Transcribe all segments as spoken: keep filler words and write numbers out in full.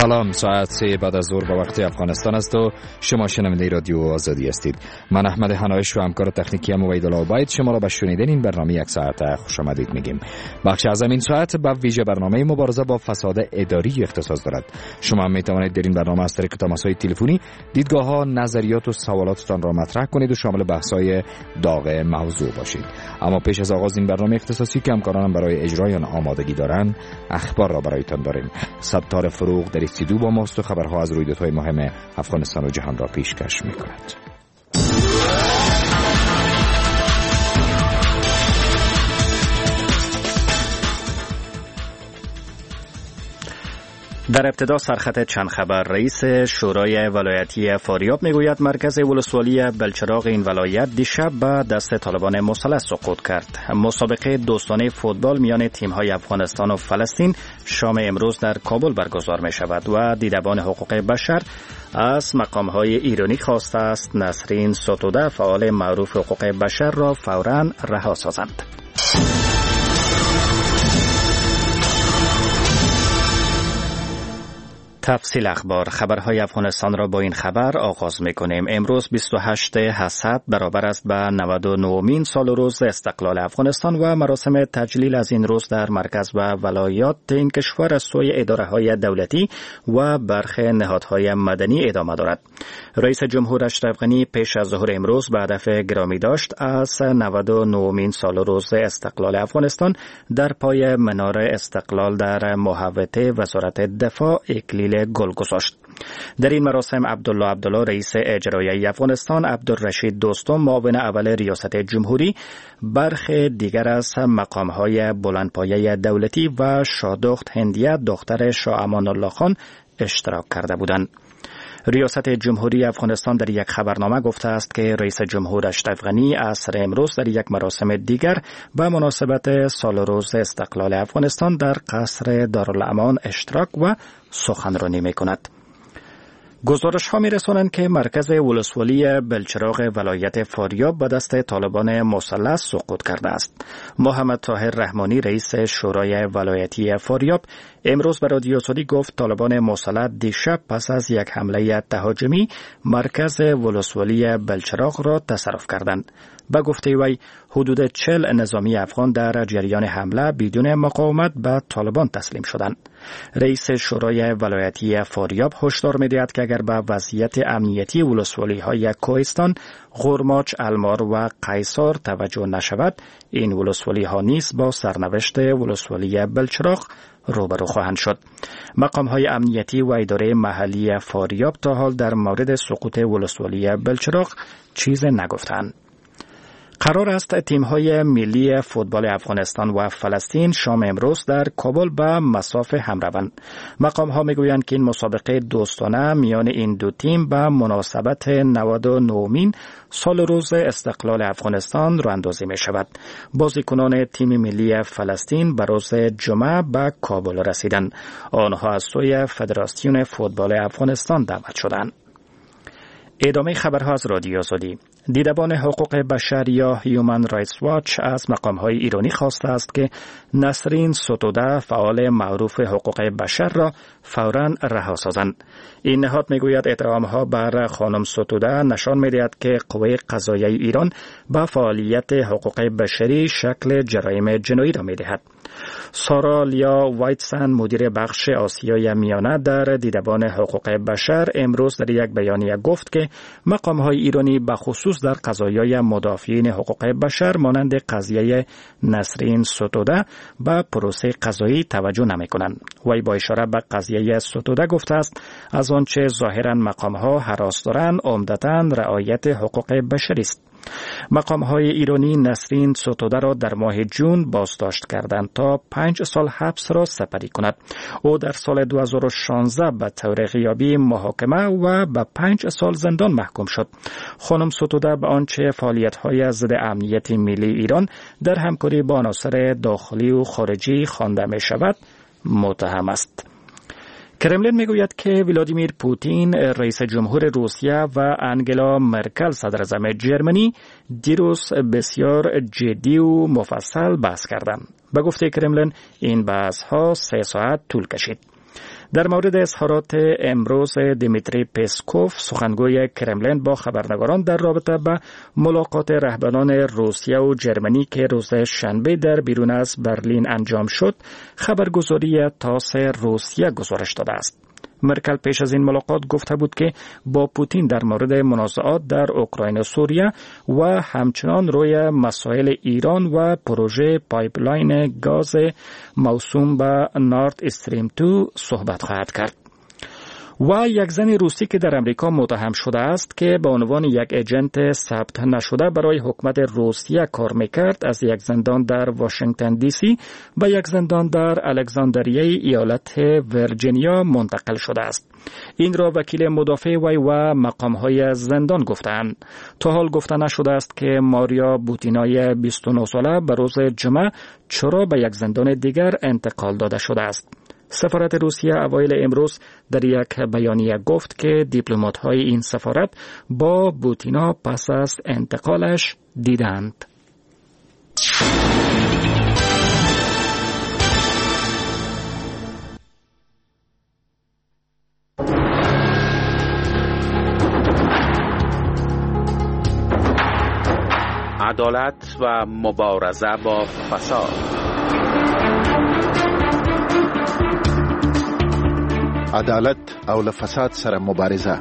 سلام، ساعت سه بعد از ظهر به وقت افغانستان است و شما شنونده رادیو آزادی هستید. من احمد حنایش و همکار تکنیکی ام عبیدالله عبید شما را به شنیدن این برنامه یک ساعت خوش آمدید میگیم. بخش از این ساعت به ویژه برنامه مبارزه با فساد اداری اختصاص دارد. شما هم می توانید در این برنامه از طریق تماس‌های تلفنی دیدگاه‌ها، نظریات و سوالاتتان را مطرح کنید و شامل بحث‌های داغ موضوع باشید. اما پیش از آغاز این برنامه اختصاصی که همکارانم برای اجرای آن آمادگی دارند، اخبار را برایتان داریم. ستار فروغ در استودیو با ماست و خبرها از رویدادهای مهم افغانستان و جهان را پیشکش می‌کند. در ابتدا سرخط چند خبر. رئیس شورای ولایتی فاریاب میگوید مرکز ولسوالی بلچراغ این ولایت دیشب به دست طالبان مسلح سقوط کرد. مسابقه دوستانه فوتبال میان تیم‌های افغانستان و فلسطین شام امروز در کابل برگزار می شود و دیدبان حقوق بشر از مقام‌های ایرانی خواسته است نسرین ستوده فعال معروف حقوق بشر را فوراً رها سازند. تفصیل اخبار. خبرهای افغانستان را با این خبر آغاز می‌کنیم. امروز بیست و هشتم حسب برابر است به نود و نهمین سال روز استقلال افغانستان و مراسم تجلیل از این روز در مرکز و ولایات این کشور از سوی اداره‌های دولتی و برخی نهادهای مدنی ادامه دارد. رئیس جمهور اشرف غنی پیش از ظهر امروز به هدف گرامی داشت از نود و نهمین سال روز استقلال افغانستان در پای منار استقلال در محوطه وزارت دفاع اکلیل گل گذاشت. در این مراسم عبدالله عبدالله رئیس اجرایی افغانستان، عبدالرشید دوستم معاون اول ریاست جمهوری، برخی دیگر از مقام‌های بلندپایه دولتی و شادخت هندیه دختر شاه امان الله خان اشتراک کرده بودند. ریاست جمهوری افغانستان در یک خبرنامه گفته است که رئیس جمهور اشرف غنی عصر امروز در یک مراسم دیگر به مناسبت سال روز استقلال افغانستان در قصر دارالامان اشتراک و سخنرانی می‌کند. گزارش ها می رسانند که مرکز ولسوالی بلچراغ ولایت فاریاب به دست طالبان مسلح سقوط کرده است. محمد طاهر رحمانی رئیس شورای ولایتی فاریاب امروز به رادیو آزادی گفت طالبان مسلح دیشب پس از یک حمله تهاجمی مرکز ولسوالی بلچراغ را تصرف کردند. به گفته وی حدود چهل نظامی افغان در جریان حمله بدون مقاومت به طالبان تسلیم شدند. رئیس شورای ولایتی فاریاب هشدار می‌دهد که اگر به وضعیت امنیتی ولسوالی‌های کوهستان، غرماچ، المار و قیصار توجه نشود، این ولسوالی‌ها نیز با سرنوشت ولسوالی بلچراغ روبرو خواهند شد. مقام‌های امنیتی و اداره محلی فاریاب تا حال در مورد سقوط ولسوالی بلچراغ چیز نگفتند. قرار است تیم‌های ملی فوتبال افغانستان و فلسطین شام امروز در کابل به مسافه هم روند. مقام‌ها می‌گویند که این مسابقه دوستانه میان این دو تیم به مناسبت نود و نهمین سال روز استقلال افغانستان راه‌اندازی می‌شود. بازیکنان تیم ملی فلسطین به روز جمعه به کابل رسیدند. آنها از سوی فدراسیون فوتبال افغانستان دعوت شدند. ادامه خبرها از رادیو آزادی. دیدبان حقوق بشر یا هیومن رایتس واچ از مقام‌های ایرانی خواسته است که نسرین ستوده فعال معروف حقوق بشر را فوراً رها سازند. این نهاد میگوید اتهام‌ها بر خانم ستوده نشان می‌دهد که قوه قضاییه ایران به فعالیت حقوق بشری شکل جرایم جنایی را می‌دهد. سارا لیا وایتسن مدیر بخش آسیای میانه در دیدبان حقوق بشر امروز در یک بیانیه گفت که مقام‌های ایرانی به خصوص در قضایای مدافعین حقوق بشر مانند قضیه نسرین ستوده به پروسه قضایی توجه نمی‌کنند. وی با اشاره به قضیه ستوده گفته است از آنچه ظاهراً مقام‌ها هراس دارند عمدتاً رعایت حقوق بشری است. مقام‌های ایرانی نسرین ستوده را در ماه جون بازداشت کردند تا پنج سال حبس را سپری کند. او در سال دو هزار و شانزده به طور غیابی محاکمه و به پنج سال زندان محکوم شد. خانم ستوده به آنچه فعالیت‌های ضد امنیت ملی ایران در همکاری با عناصر داخلی و خارجی خوانده می‌شود متهم است. کرملین میگوید که ولادیمیر پوتین رئیس جمهور روسیه و انگلا مرکل صدر اعظم جرمنی دیروز بسیار جدی و مفصل بحث کردند. به گفته کرملین این بحث‌ها سه ساعت طول کشید. در مورد اظهارات امروز دیمیتری پسکوف سخنگوی کرملین با خبرنگاران در رابطه با ملاقات رهبران روسیه و جرمنی که روز شنبه در بیرون از برلین انجام شد، خبرگزاری تاس روسیه گزارش داده است. مرکل پیش از این ملاقات گفته بود که با پوتین در مورد منازعات در اوکراین و سوریه و همچنان روی مسائل ایران و پروژه پایپلاین گاز موسوم به نورد استریم دو صحبت خواهد کرد. و یک زن روسی که در امریکا متهم شده است که به عنوان یک ایجنت ثبت نشده برای حکومت روسیه کار میکرد، از یک زندان در واشنگتن دی سی و یک زندان در الکساندریه ایالت ویرجینیا منتقل شده است. این را وکیل مدافع وی و مقامهای زندان گفتند. تا حال گفته نشده است که ماریا بوتینای بیست و نه ساله به روز جمعه چرا به یک زندان دیگر انتقال داده شده است. سفارت روسیه اوایل امروز در یک بیانیه گفت که دیپلمات‌های این سفارت با بوتینا پس از انتقالش دیدند. عدالت و مبارزه با فساد. عدالت او له فساد سره مبارزه.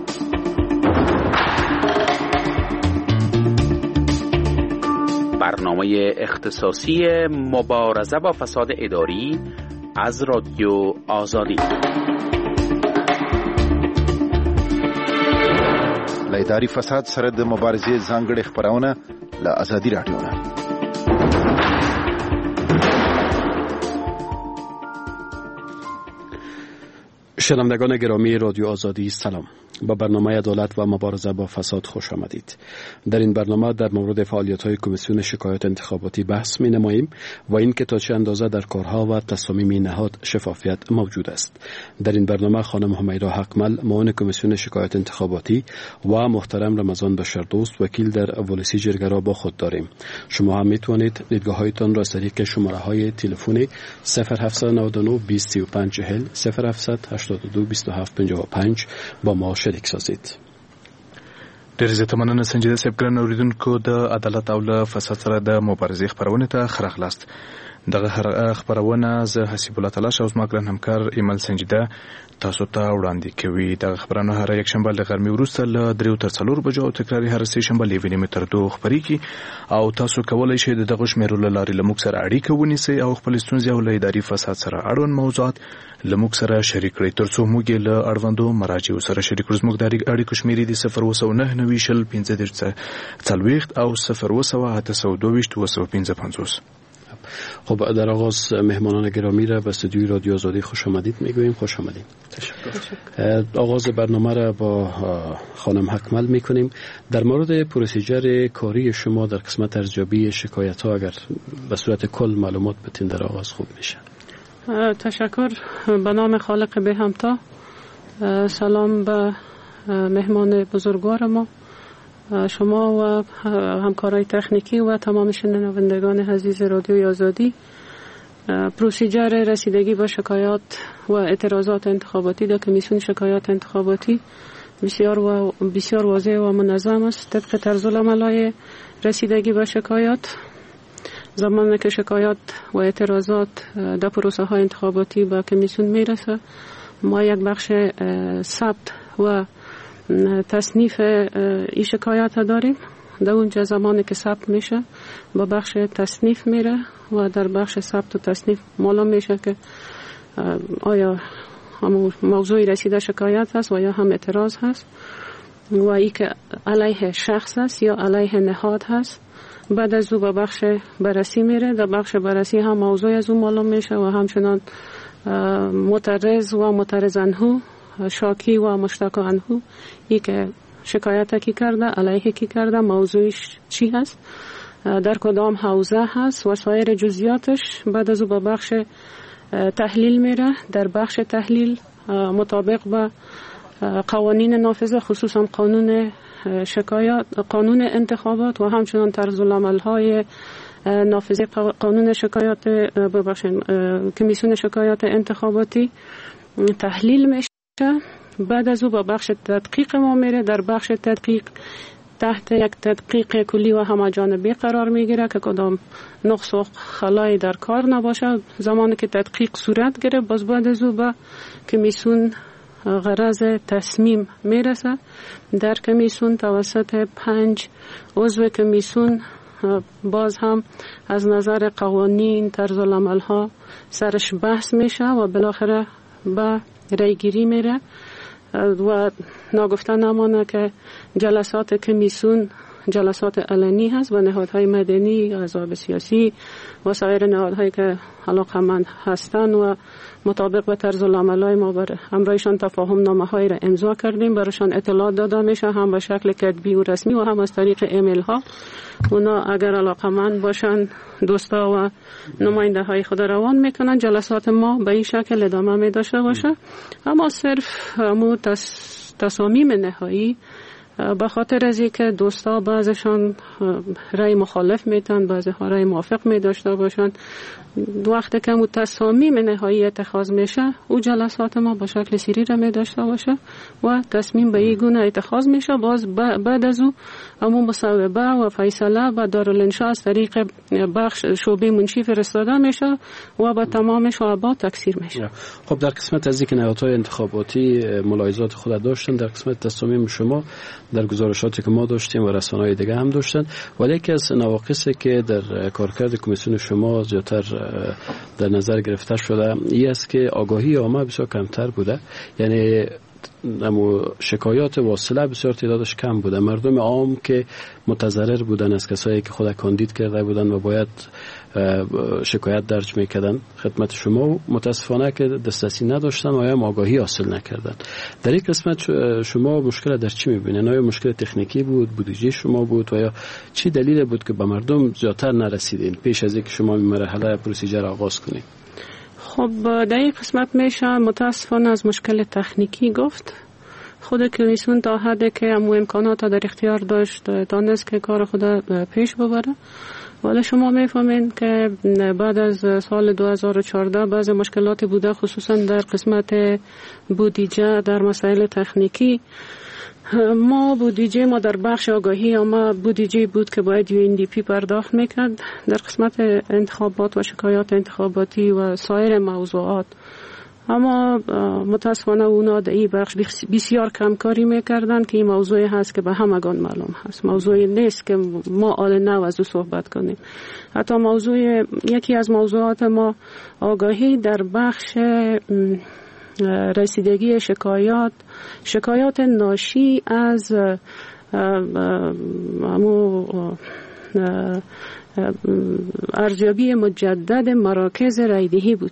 برنامه اختصاصی مبارزه با فساد اداری از رادیو آزادی. له اداري فساد سره د مبارزې ځانګړې خبرونه له آزادي رادیو نه. شنوندگان گرامی رادیو آزادی سلام. با برنامه عدالت و مبارزه با فساد خوش آمدید. در این برنامه در مورد فعالیت‌های کمیسیون شکایات انتخاباتی بحث می‌نماییم و اینکه تا چه اندازه در کارها و تصامیم نهاد شفافیت موجود است. در این برنامه خانم همیرا حقمل معاون کمیسیون شکایات انتخاباتی و محترم رمضان بشردوست وکیل در ولسی جرگه را با خود داریم. شما هم می‌توانید دیدگاه‌هایتان را از طریق شماره‌های تلفنی صفر هفت نه نه بیست سی و پنج چهل صفر هفت هشتاد و دو بیست و هفت پنجاه و پنج با ما شریک سازید. ډېر زیاته مننه سنجیده صاحب. ګران اوریدونکو، د عدالت او له فساد سره د مبارزې خپرونې ته ښه راغلاست. دغه خپرونه زه حسیب الله تلاش او زما ګران همکار ایمل سنجیده تاسو ته وړاندې کوي. دغه خپرونه هر یک شنبه له غرمې وروسته له دریو تر څلورو بجو او تکراري هر سه شنبه له یوې نیمې تر دوو خپرېږي او تاسو کولی شئ د دغه شمیرو له لارې له موږ سره اړیکه ونیسئ او خپلې ستونزې او له اداري فساد سره اړوند موضوعات له موږ سره شریک کړئ، تر څو موږ یې له اړوندو مراجعو سره شریک کړو. زموږ د اړیکو شمېرې دي صفر اووه سوه نهه نوي شل پنځه دېرش څلوېښت او صفر اووه سوه اته سوه دوه ویشت اووه سوه پنځه پنځوس. خب در آغاز مهمانان گرامی را به استودیوی رادیو آزادی خوش آمدید میگوییم. خوش آمدید. تشکر. آغاز برنامه را با خانم حقمل میکنیم. در مورد پروسیجر کاری شما در قسمت ارزیابی شکایت ها اگر به صورت کل معلومات بتین در آغاز خوب میشه. تشکر. به نام خالق به همتا. سلام به مهمان بزرگوار ما، شما و همکارای تکنیکی و تمام شنوندگان عزیز رادیوی آزادی. پروسیجر رسیدگی با شکایات و اعتراضات انتخاباتی در کمیسیون شکایات انتخاباتی بسیار و بسیار واضح و منظم است. طبق طرزالعمل‌های رسیدگی با شکایات، زمانی که شکایات و اعتراضات در پروسه های انتخاباتی با کمیسیون میرسه، ما یک بخش ثبت و تصنیف این شکایت داریم. در اونجا زمانی که ثبت میشه با بخش تصنیف میره و در بخش ثبت و تصنیف معلوم میشه که آیا هم موضوع رسیده شکایت هست و یا هم اعتراض هست و ای که علیه شخص هست یا علیه نهاد هست. بعد از او با بخش بررسی میره. در بخش بررسی هم موضوع از اون معلوم میشه و همچنان معترض و معترض عنه، شاکی و مشتاق عنه، ای که شکایت کی کرده، علیه کی کرده، موضوعش چی هست، در کدام حوزه هست و سایر جزئیاتش. بعد از او به بخش تحلیل میره. در بخش تحلیل مطابق با قوانین نافذه، خصوصا قانون شکایات، قانون انتخابات و همچنان طرزالعمل های نافذه قانون شکایات ببخشید کمیسیون شکایات انتخاباتی، تحلیل میشه. بعد از او با بخش تدقیق ما میره. در بخش تدقیق تحت یک تدقیق کلی و همه‌جانبه قرار میگیره که کدام نقص و خلایی در کار نباشه. زمانی که تدقیق صورت گرفت باز بعد از او به کمیسیون غرض تصمیم میرسه. در کمیسیون توسط پنج عضو کمیسیون باز هم از نظر قوانین، طرز العمل ها سرش بحث میشه و بالاخره به رای گیری میره. و ناگفته نمانه که جلسات کمیسیون جلسات علنی هست و نهادهای مدنی، احزاب سیاسی و سایر نهادهایی که علاقه‌مند هستند و مطابق به طرز العمل‌های ما بر همراهشان تفاهم نامه‌هایی را امضا کردیم، برایشان اطلاع داده میشه، هم به شکل کتبی و رسمی و هم از طریق ایمیل ها. اونا اگر علاقه‌مند باشن دوستا و نماینده های خود روان میکنن. جلسات ما به این شکل ادامه می داشته باشه. اما صرف مو تصامیم نهایی به خاطر از اینکه دوستا بعضشان رای مخالف میتن، بعضی ها رای موافق می داشته باشن، وقتی که تصامیم نهایی اتخاذ میشه او جلسات ما با شکل سری را می داشته باشه و تصمیم به این گونه اتخاذ میشه. باز بعد از او امون مصوبه و فیصله و دارالانشاء از طریق بخش شعبه منشی فرستاده میشه و با تمام شعبات تکثیر میشه. خب در قسمت از اینکه نهادهای انتخاباتی ملاحظات خود داشتن، در قسمت تصامیم شما در گزارشاتی که ما داشتیم و رسانه‌های دیگه هم داشتن، ولی یکی از نواقصی که در کارکرد کمیسیون شما زیادتر در نظر گرفته شده این است که آگاهی عامه بسیار کمتر بوده. یعنی اما شکایات واصله بسیار تعدادش کم بوده. مردم عام که متضرر بودن از کسایی که خود کاندید کرده بودن و باید شکایت درج میکردن خدمت شما، متاسفانه که دسترسی نداشتن و هم آگاهی حاصل نکردن. در این قسمت شما مشکل در چی میبینید؟ آیا مشکل تکنیکی بود، بودجه شما بود و یا چی دلیل بود که به مردم زیادتر نرسیدین پیش از اینکه شما این مرحله پروسیجر آغاز کنید؟ خب در این قسمت میشه متاسفانه از مشکل تکنیکی گفت. خود کمیسیون تا حدی که امو امکانات در اختیار داشت دانست که کار خود پیش ببره، ولی شما میفهمین که بعد از سال دو هزار و چهارده بعض مشکلات بوده، خصوصا در قسمت بودجه، در مسائل تکنیکی. ما بودجه ما در بخش آگاهی اما بودجه بود که باید یو ان دی پی پرداخت میکرد. در قسمت انتخابات و شکایات انتخاباتی و سایر موضوعات، اما متاسفانه اونا در این بخش بسیار کمکاری میکردن که این موضوعی هست که به همگان معلوم هست، موضوعی نیست که ما آل نو از او صحبت کنیم. حتی موضوع یکی از موضوعات ما آگاهی در بخش رسیدگی شکایات شکایات ناشی از امو ارزیابی مجدد مراکز رایدهی بود.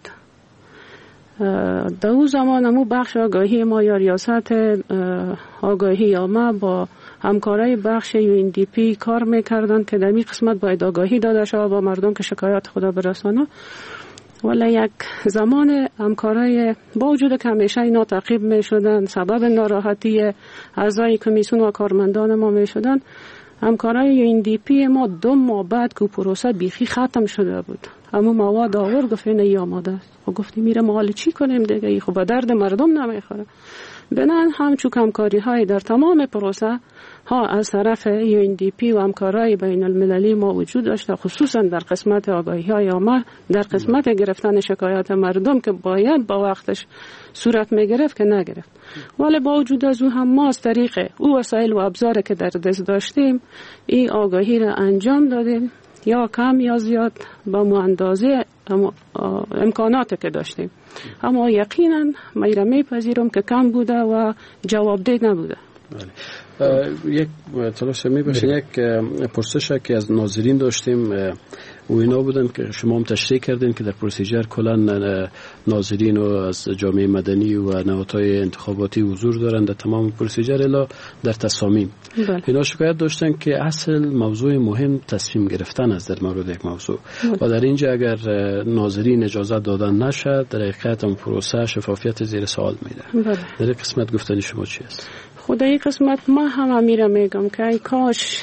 در اون زمان همو بخش آگاهی ما یا ریاست آگاهی عامه با همکارای بخش یو ان دی پی کار میکردن که در این قسمت باید آگاهی داده شود با مردم که شکایات خود برسانه. ولی یک زمان همکارای با وجود که همیشه اینا تعقیب می شدن، سبب ناراحتی اعضای کمیسیون و کارمندان ما می شدن، همکارای یو ان دی پی ما دو ماه بعد که پروسه بیخی ختم شده بود اما مواد آور گفت این ای آماده است و گفتیم میره ما حالا چی کنیم دیگه، ای خب به درد مردم نمیخوره. بنان همچون همکاری های در تمام پروسه ها از طرف یو ان دی پی و همکارای بین المللی ما وجود داشته، خصوصا در قسمت آگاهی های عامه، در قسمت گرفتن شکایات مردم که باید با وقتش صورت میگرفت که نگرفت. ولی با وجود از او هم ما از طریق او وسایل و ابزار که در دست داشتیم این آگاهی را انجام دادیم، یا کم یا زیاد با مو اندازه امکاناتی که داشتیم. اما یقینا من میپذیرم که کم بوده و جوابده نبوده. یک تلاش می باشه. یک پرسش که از ناظرین داشتیم و اینا بودن که شما هم تشریح کردین که در پروسیجر کلا ناظرین و از جامعه مدنی و نهادهای انتخاباتی حضور دارن در تمام پروسیجر الا در تصامیم. بله. اینا شکایت داشتن که اصل موضوع مهم تصمیم گرفتن است در مورد یک موضوع. بله. و در اینجا اگر ناظرین اجازه دادن نشد در حقیقت اون پروسه شفافیت زیر سوال میره. بله. در این قسمت گفتن شما چی است؟ خدای قسمت ما هم امیره میگم که ای کاش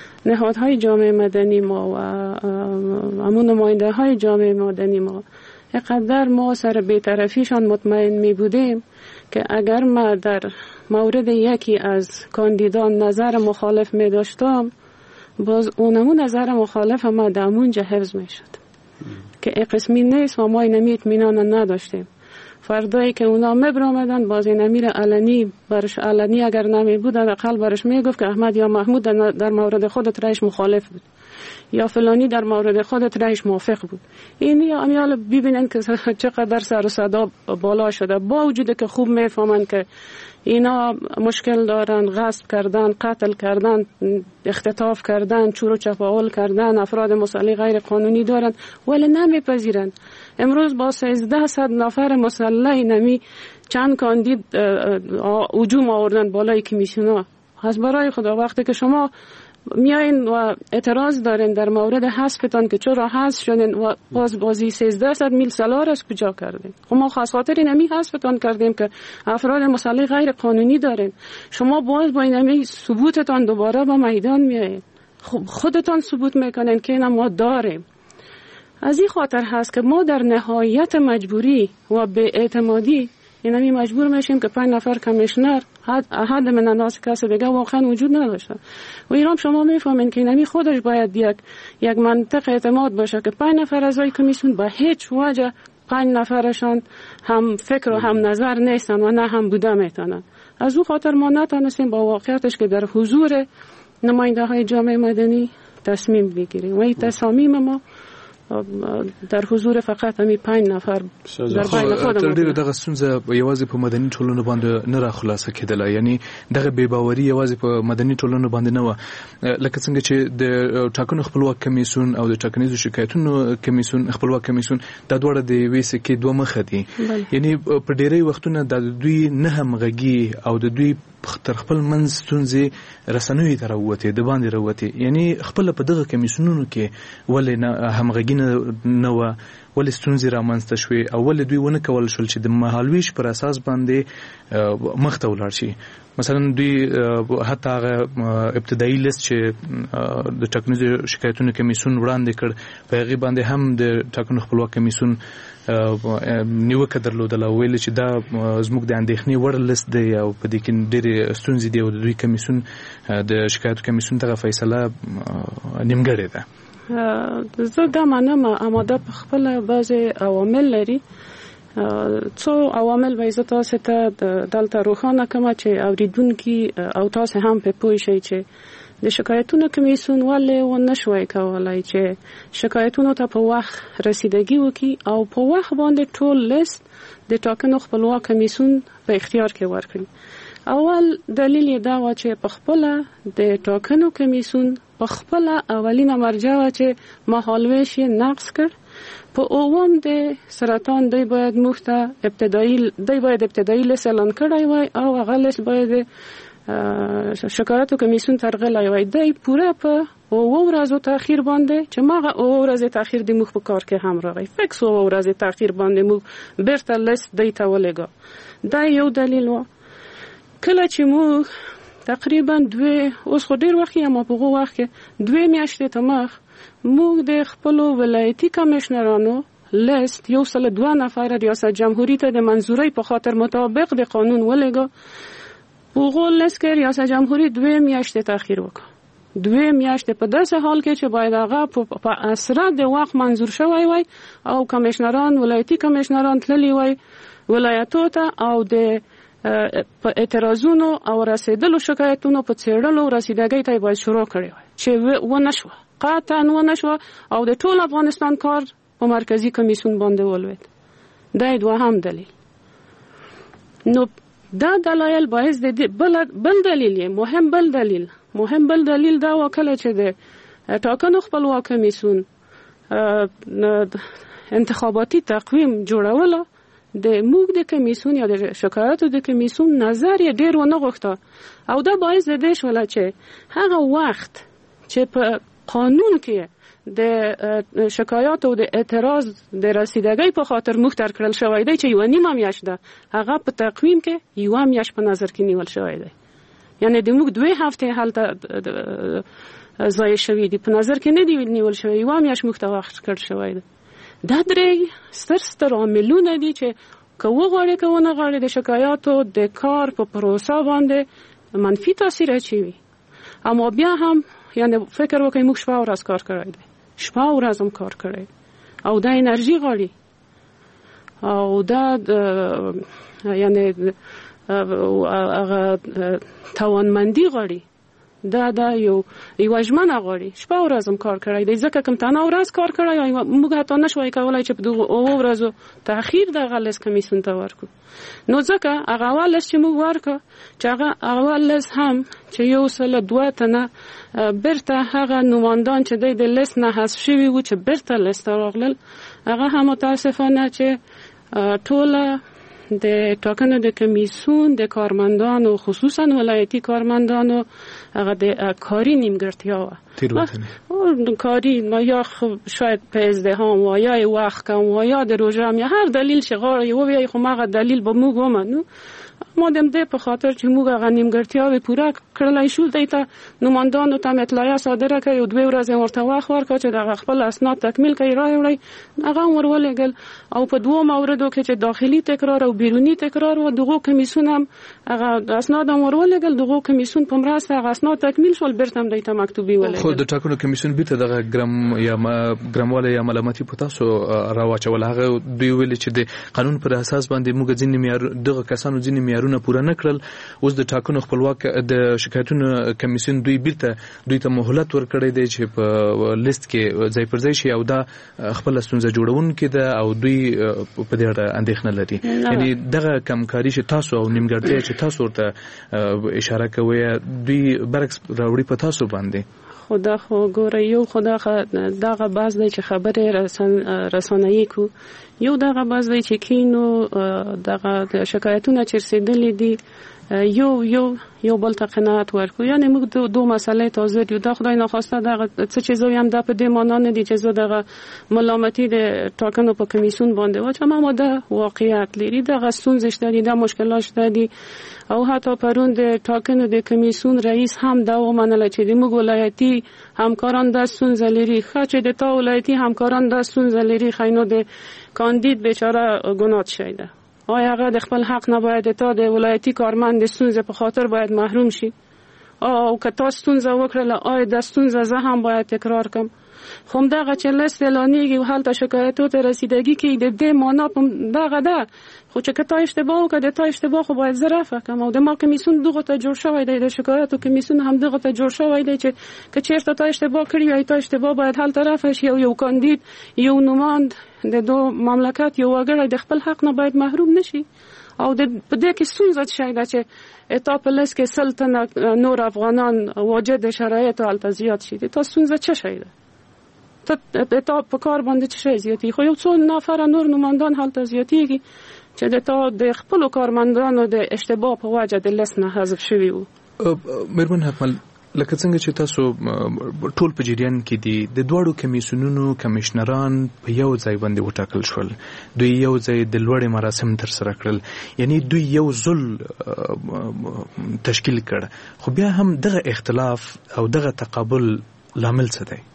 نهادهای جامعه مدنی ما و همون نماینده های جامعه مدنی ما اینقدر ما سر بی‌طرفیشان مطمئن می بودیم که اگر ما در مورد یکی از کاندیدان نظر مخالف می داشتم، باز اونمون نظر مخالف ما در اونجا حفظ می شد که این قسمی نیست و ما اینمی اطمینان نداشتیم. فردایی که اونا مبرامدن باز اینمی علنی برش علنی اگر نمی بود اقل برش می گفت که احمد یا محمود در مورد خودت رایش مخالف بود یا فلانی در مورد خودت رایش موافق بود. این یا امیال ببینن که چقدر سر و صدا بالا شده، با وجود که خوب میفهمن که اینا مشکل دارن، غصب کردن، قتل کردن، اختطاف کردن، چور و چپاول کردن، افراد مسلح غیر قانونی دارن، ولی نمیپذیرن. امروز با سیزده صد نفر مسلح نمی چند کاندید هجوم آوردن بالای کمیسیونا. از برای خدا وقتی که شما میاین و اعتراض دارین در مورد حذفتان که چرا حذف شدین و باز بازی سیزده صد میل سالار از کجا کردین؟ خب ما خاص خاطر اینمی حذفتان کردیم که افراد مسلح غیر قانونی دارین. شما باز با اینمی ثبوتتان دوباره با میدان میایین. خب خودتان ثبوت میکنین که اینا ما داریم. از این خاطر هست که ما در نهایت مجبوری و به اعتمادی اینمی مجبور میشیم که پنج نفر کمیشنر حد من الناس کسی دیگه واقعا وجود نداشته. و ایران شما میفهمین که اینمی خودش باید یک یک منطق اعتماد باشه که پنج نفر اعضای کمیسیون به هیچ وجه پنج نفرشان هم فکر و هم نظر نیستن و نه هم بوده میتونن. از او خاطر ما نتونستیم با واقعیتش که در حضور نماینده های جامعه مدنی تصمیم بگیریم و این تصامیم ما در حضور فقط همي پنج نفر در بین خودمون. تر ډیره دغه ستونزه یوازې په مدني ټولنو باندې نه را خلاصه کېدله، یعنی دغه بې باوري یوازې په مدني ټولنو باندې نه و، لکه څنګه چې د ټاکنو خپلواک کمیسیون او د ټاکنیزو شکایتونو کمیسیون خپلواک کمیسیون د دوړه د یوې سکې دوه مخه دي. یعنی په ډیری وختونو د دوی نه همغږي او د دوی تر خپل منځ ستونزې رسنوي ته راووتې د باندې راووتې، یعنی خپل په دغه کمیسیونونو کې ولې نه همغږي نه و، ولې ستونزې رامنځته شوې او ولې دوی ونه کول شول چې د مهالویش پر اساس باندې مخ ته ولاړ شي. مثلا دوی حتی هغه ابتدایي لیست چې د ټاکنیزو شکایتونو کمیسیون وړاندې کړ په هغې باندې هم د ټاکنو خپلواک کمیسیون نیوکه درلودله، ویل چې دا زموږ د اندېښنې وړ لیست دی او په دې کې ډېرې ستونزې دي او د دوی کمیسیون د شکایتو کمیسیون دغه فیصله نیمګړې ده. زه دا منم آماده په خپله بعضې عوامل لري. څو عوامل به زه تاسو ته دلته روښانه کړم چې اورېدونکي او تاسو هم په پوه شئ چې د شکایتونو کمیسیون ولې ونه شوی کولی چې شکایتونو ته په وخت رسیدګي وکړي او په وخت باندې ټول لیست د ټاکنو خپلواک کمیسیون په اختیار کې ورکړي. اول دلیل یې دا و چې په خپله د ټاکنو کمیسیون په خپله اولینه مرجع و چې مهالویش یې نقض کړ. په اووم د سرطان دی باید موږ ته ابتدایي دی باید ابتدایي لیست اعلان کړی وای او هغه لیست باید شکایتو کمیسیون ترغلی وای. دی پوره په اوو ورځو تاخیر باندې چې ماغه اوو ورځې تاخیر د موږ په کار کې هم راغی، فکس اوو ورځې تاخیر باندې موږ بیرته لیست دی ته ولېږه. دا یو دلیل و. کله چې موږ تقریبا دوی اوس خو ډېر وخت یا ما په هغه وخت کې دوی میاشتې ته مخ موږ د خپلو ولایتي کمیشنرانو لیست یو سل دوه نفر ریاست جمهوری ته د منظورۍ په خاطر مطابق د قانون ولېږه. هغه لیست کې ریاست جمهوری دوی میاشتې تاخیر وکړ. دوی میاشتې په داسې حال کې چې باید هغه په اسره د وخت منظور شوی وای او کمیشنران ولایتي کمیشنران تللی وای ولایتو ته او د په اعتراضونو او رسیدلو شکایتونو په څېړلو رسیدګۍ ته باید شروع کړی وای چې ونه شوه، قطعا ونه شوه او د ټول افغانستان کار په مرکزی کمیسیون باندې ولوید. دا دوهم دلیل. نو دا دلایل باعث د بل بل دلیل مهم بل دلیل مهم بل دلیل دا وکړه چې د ټاکنو خپلواک کمیسیون انتخاباتي تقویم جوړوله د موږ د کمیسیون یا د شکایتو د کمیسیون نظر یې ډېر ونه غوښته او دا باعث د دې شوله چې هغه وخت چې په قانون کې د شکایاتو د اعتراض د رسیدګۍ په خاطر موږ ترکړل شوی دی چې یوه نیمه میاشت ده، هغه په تقویم کې یوه میاشت په نظر کې نیول شوی دی. یعنی د موږ دوی هفته هلته ضایع شوي دي، په نظر کې نه دی نیول شوی، یوه میاشت موږ ته وخت کړ شوی دی. دا درې ستر ستر عاملونه دي چې که وغواړي که ونه غواړي د شکایاتو د کار په پروسه باندې منفي تاثیر اچوي. اما بیا هم یعنی فکر وکړئ موږ شپه ورځ کار کړی دی، شپه ورځ هم کار کړی او دا انرژي غواړي او دا یعنی هغه توانمندي غواړي، دا دا یو یو ژمنه غواړي. شپه ورځ هم کار کړی دی، ځکه کوم تنه ورځ کار کړی موږ حتی نشوای کولای چې په دغه اوه ورځو تاخیر دغه لیست کمیسیون ته ورکړو. نو ځکه هغه اول لیست چې موږ ورکړو چې هغه اول لیست هم چې یو سل دوه تنه برته هغه نمایندان چې د لیست نه حذف شوي وو چې برته لیست راغلل، هغه هم متاسفانه چې ټوله د ټاکنو د کمیسیون د کارمندانو خصوصا ولایتي کارمندانو هغه د کاری نیمګړتیا و کاری یا شاید په ازدحام و یا وخت کم و یا د روژه یا هر دلیل چې غواړي ووایي خو هغه دلیل به موږ ومنو. ما دم دې په خاطر چې موږ هغه نیمګړتیاوې پوره کړلای شو دی ته نمایندانو ته اطلاعیه صادره کړي او دوه ورځې ورته وخت ورکړه چې دغه خپل اسناد تکمیل کړي راوړي، هغه ورولېږل او په دوه موردو کې چې داخلي تکرار او بیرونی تکرار و دغه کمیسیون هم هغه اسناد هم ورولېږل، دغه کمیسیون په مرسته هغه اسناد تکمیل شول، بیرته هم دیته مکتوبي ولېږل. خو د ټاکنو کمیسیون بیرته دغه ګرام یا ګرامواله یا ملامتي په تاسو راواچول، هغه دوی ویل چې د قانون پر اساس باندې موږ ځینې معیار دغه کسانو ځینې معیارونه پوره نه کړل. اوس د ټاکنو خپلواک د شکایتونو کمیسیون دوی بیرته دوی ته مهلت ورکړی دی چې په لیست کې ځای پر ځای شي او دا خپل ستونزه جوړونکې ده او دوی په دې اړه اندېښنه لري. یعنی دغه کمکاري چې تاسو او نیمګړتیا چې تاسو ورته اشاره کوئ دوی برعکس راوړي په تاسو باندې. خدا خو ګوره یو خدا دغه باز دی چې خبره رسانه‌ای کو، یو دغه باز دی چې کینو دغه شکایتونه چې رسیدلې دي یو یو یو بل ته قناعت ورکو. یعنی موږ دو, دو مسئله تازه دیو دا خدای ناخواسته دغه څه چیزایی هم د په دې معنا نه دي چې زه دغه ملامتي د ټاکنو په کمیسیون باندې واچم، اما دا واقعیت لري، دغه ستونزې شته دي، د مشکلات شته دي او حتی پرون د ټاکنو د کمیسیون رئیس هم دا ومنله چې د موږ ولایتي همکاران د ستونزې لري، خو چې د تا ولایتي همکاران د ستونزې لري خاینو د کاندید بیچاره ګناه شي ده. آیا هغه د خپل حق نه باید تا د ولایتي کارمند د ستونزې په خاطر باید محروم شي؟ او که تا ستونزه وکړله آیا د ستونزه زه هم باید تکرار کم؟ خو همدغه چې لیست اعلانیږي و هلته شکایتو ته رسیدګي کوي د دې معنا دغه ده، خو چې که تا اشتباه وکړه د تا اشتباه خو باید زه رفع کم او د ما کمیسیون دغه ته جوړ شوی دی، د شکایتو کمیسیون هم دغه ته جوړ شوی دی چې که چېرته تا اشتباه کړي وي تا اشتباه باید هلته رفع شي او یو کاندید یو نمایند د دو مملکت یو وګړی د خپل حق نه باید محروم نشي. او د په دې کې ستونزه شي دا چې اتا په لس کې سلطنه نور افغانان واجد شرایط او التزیات شي، تا ستونزه چه شي ده؟ ته اتا په کار باندې څه شي زیاتی خو یو څو نفر نور نمایندان حالت زیاتیږي چې د تا د خپل کارمندانو د اشتباه په وجه د لیست نه حذف شوی وو. مېرمن حکمل لکه څنګه چې تاسو ټول په جریان کې دي د دوړو کمیسیونونو کمشنران په یو ځای باندې وټاکل شول، دوی یو ځای د لوړې مراسم تر سره کړل، یعنی دوی یو ځل تشکیل کړ، خو بیا هم دغه اختلاف او دغه تقابل لامل څه دی؟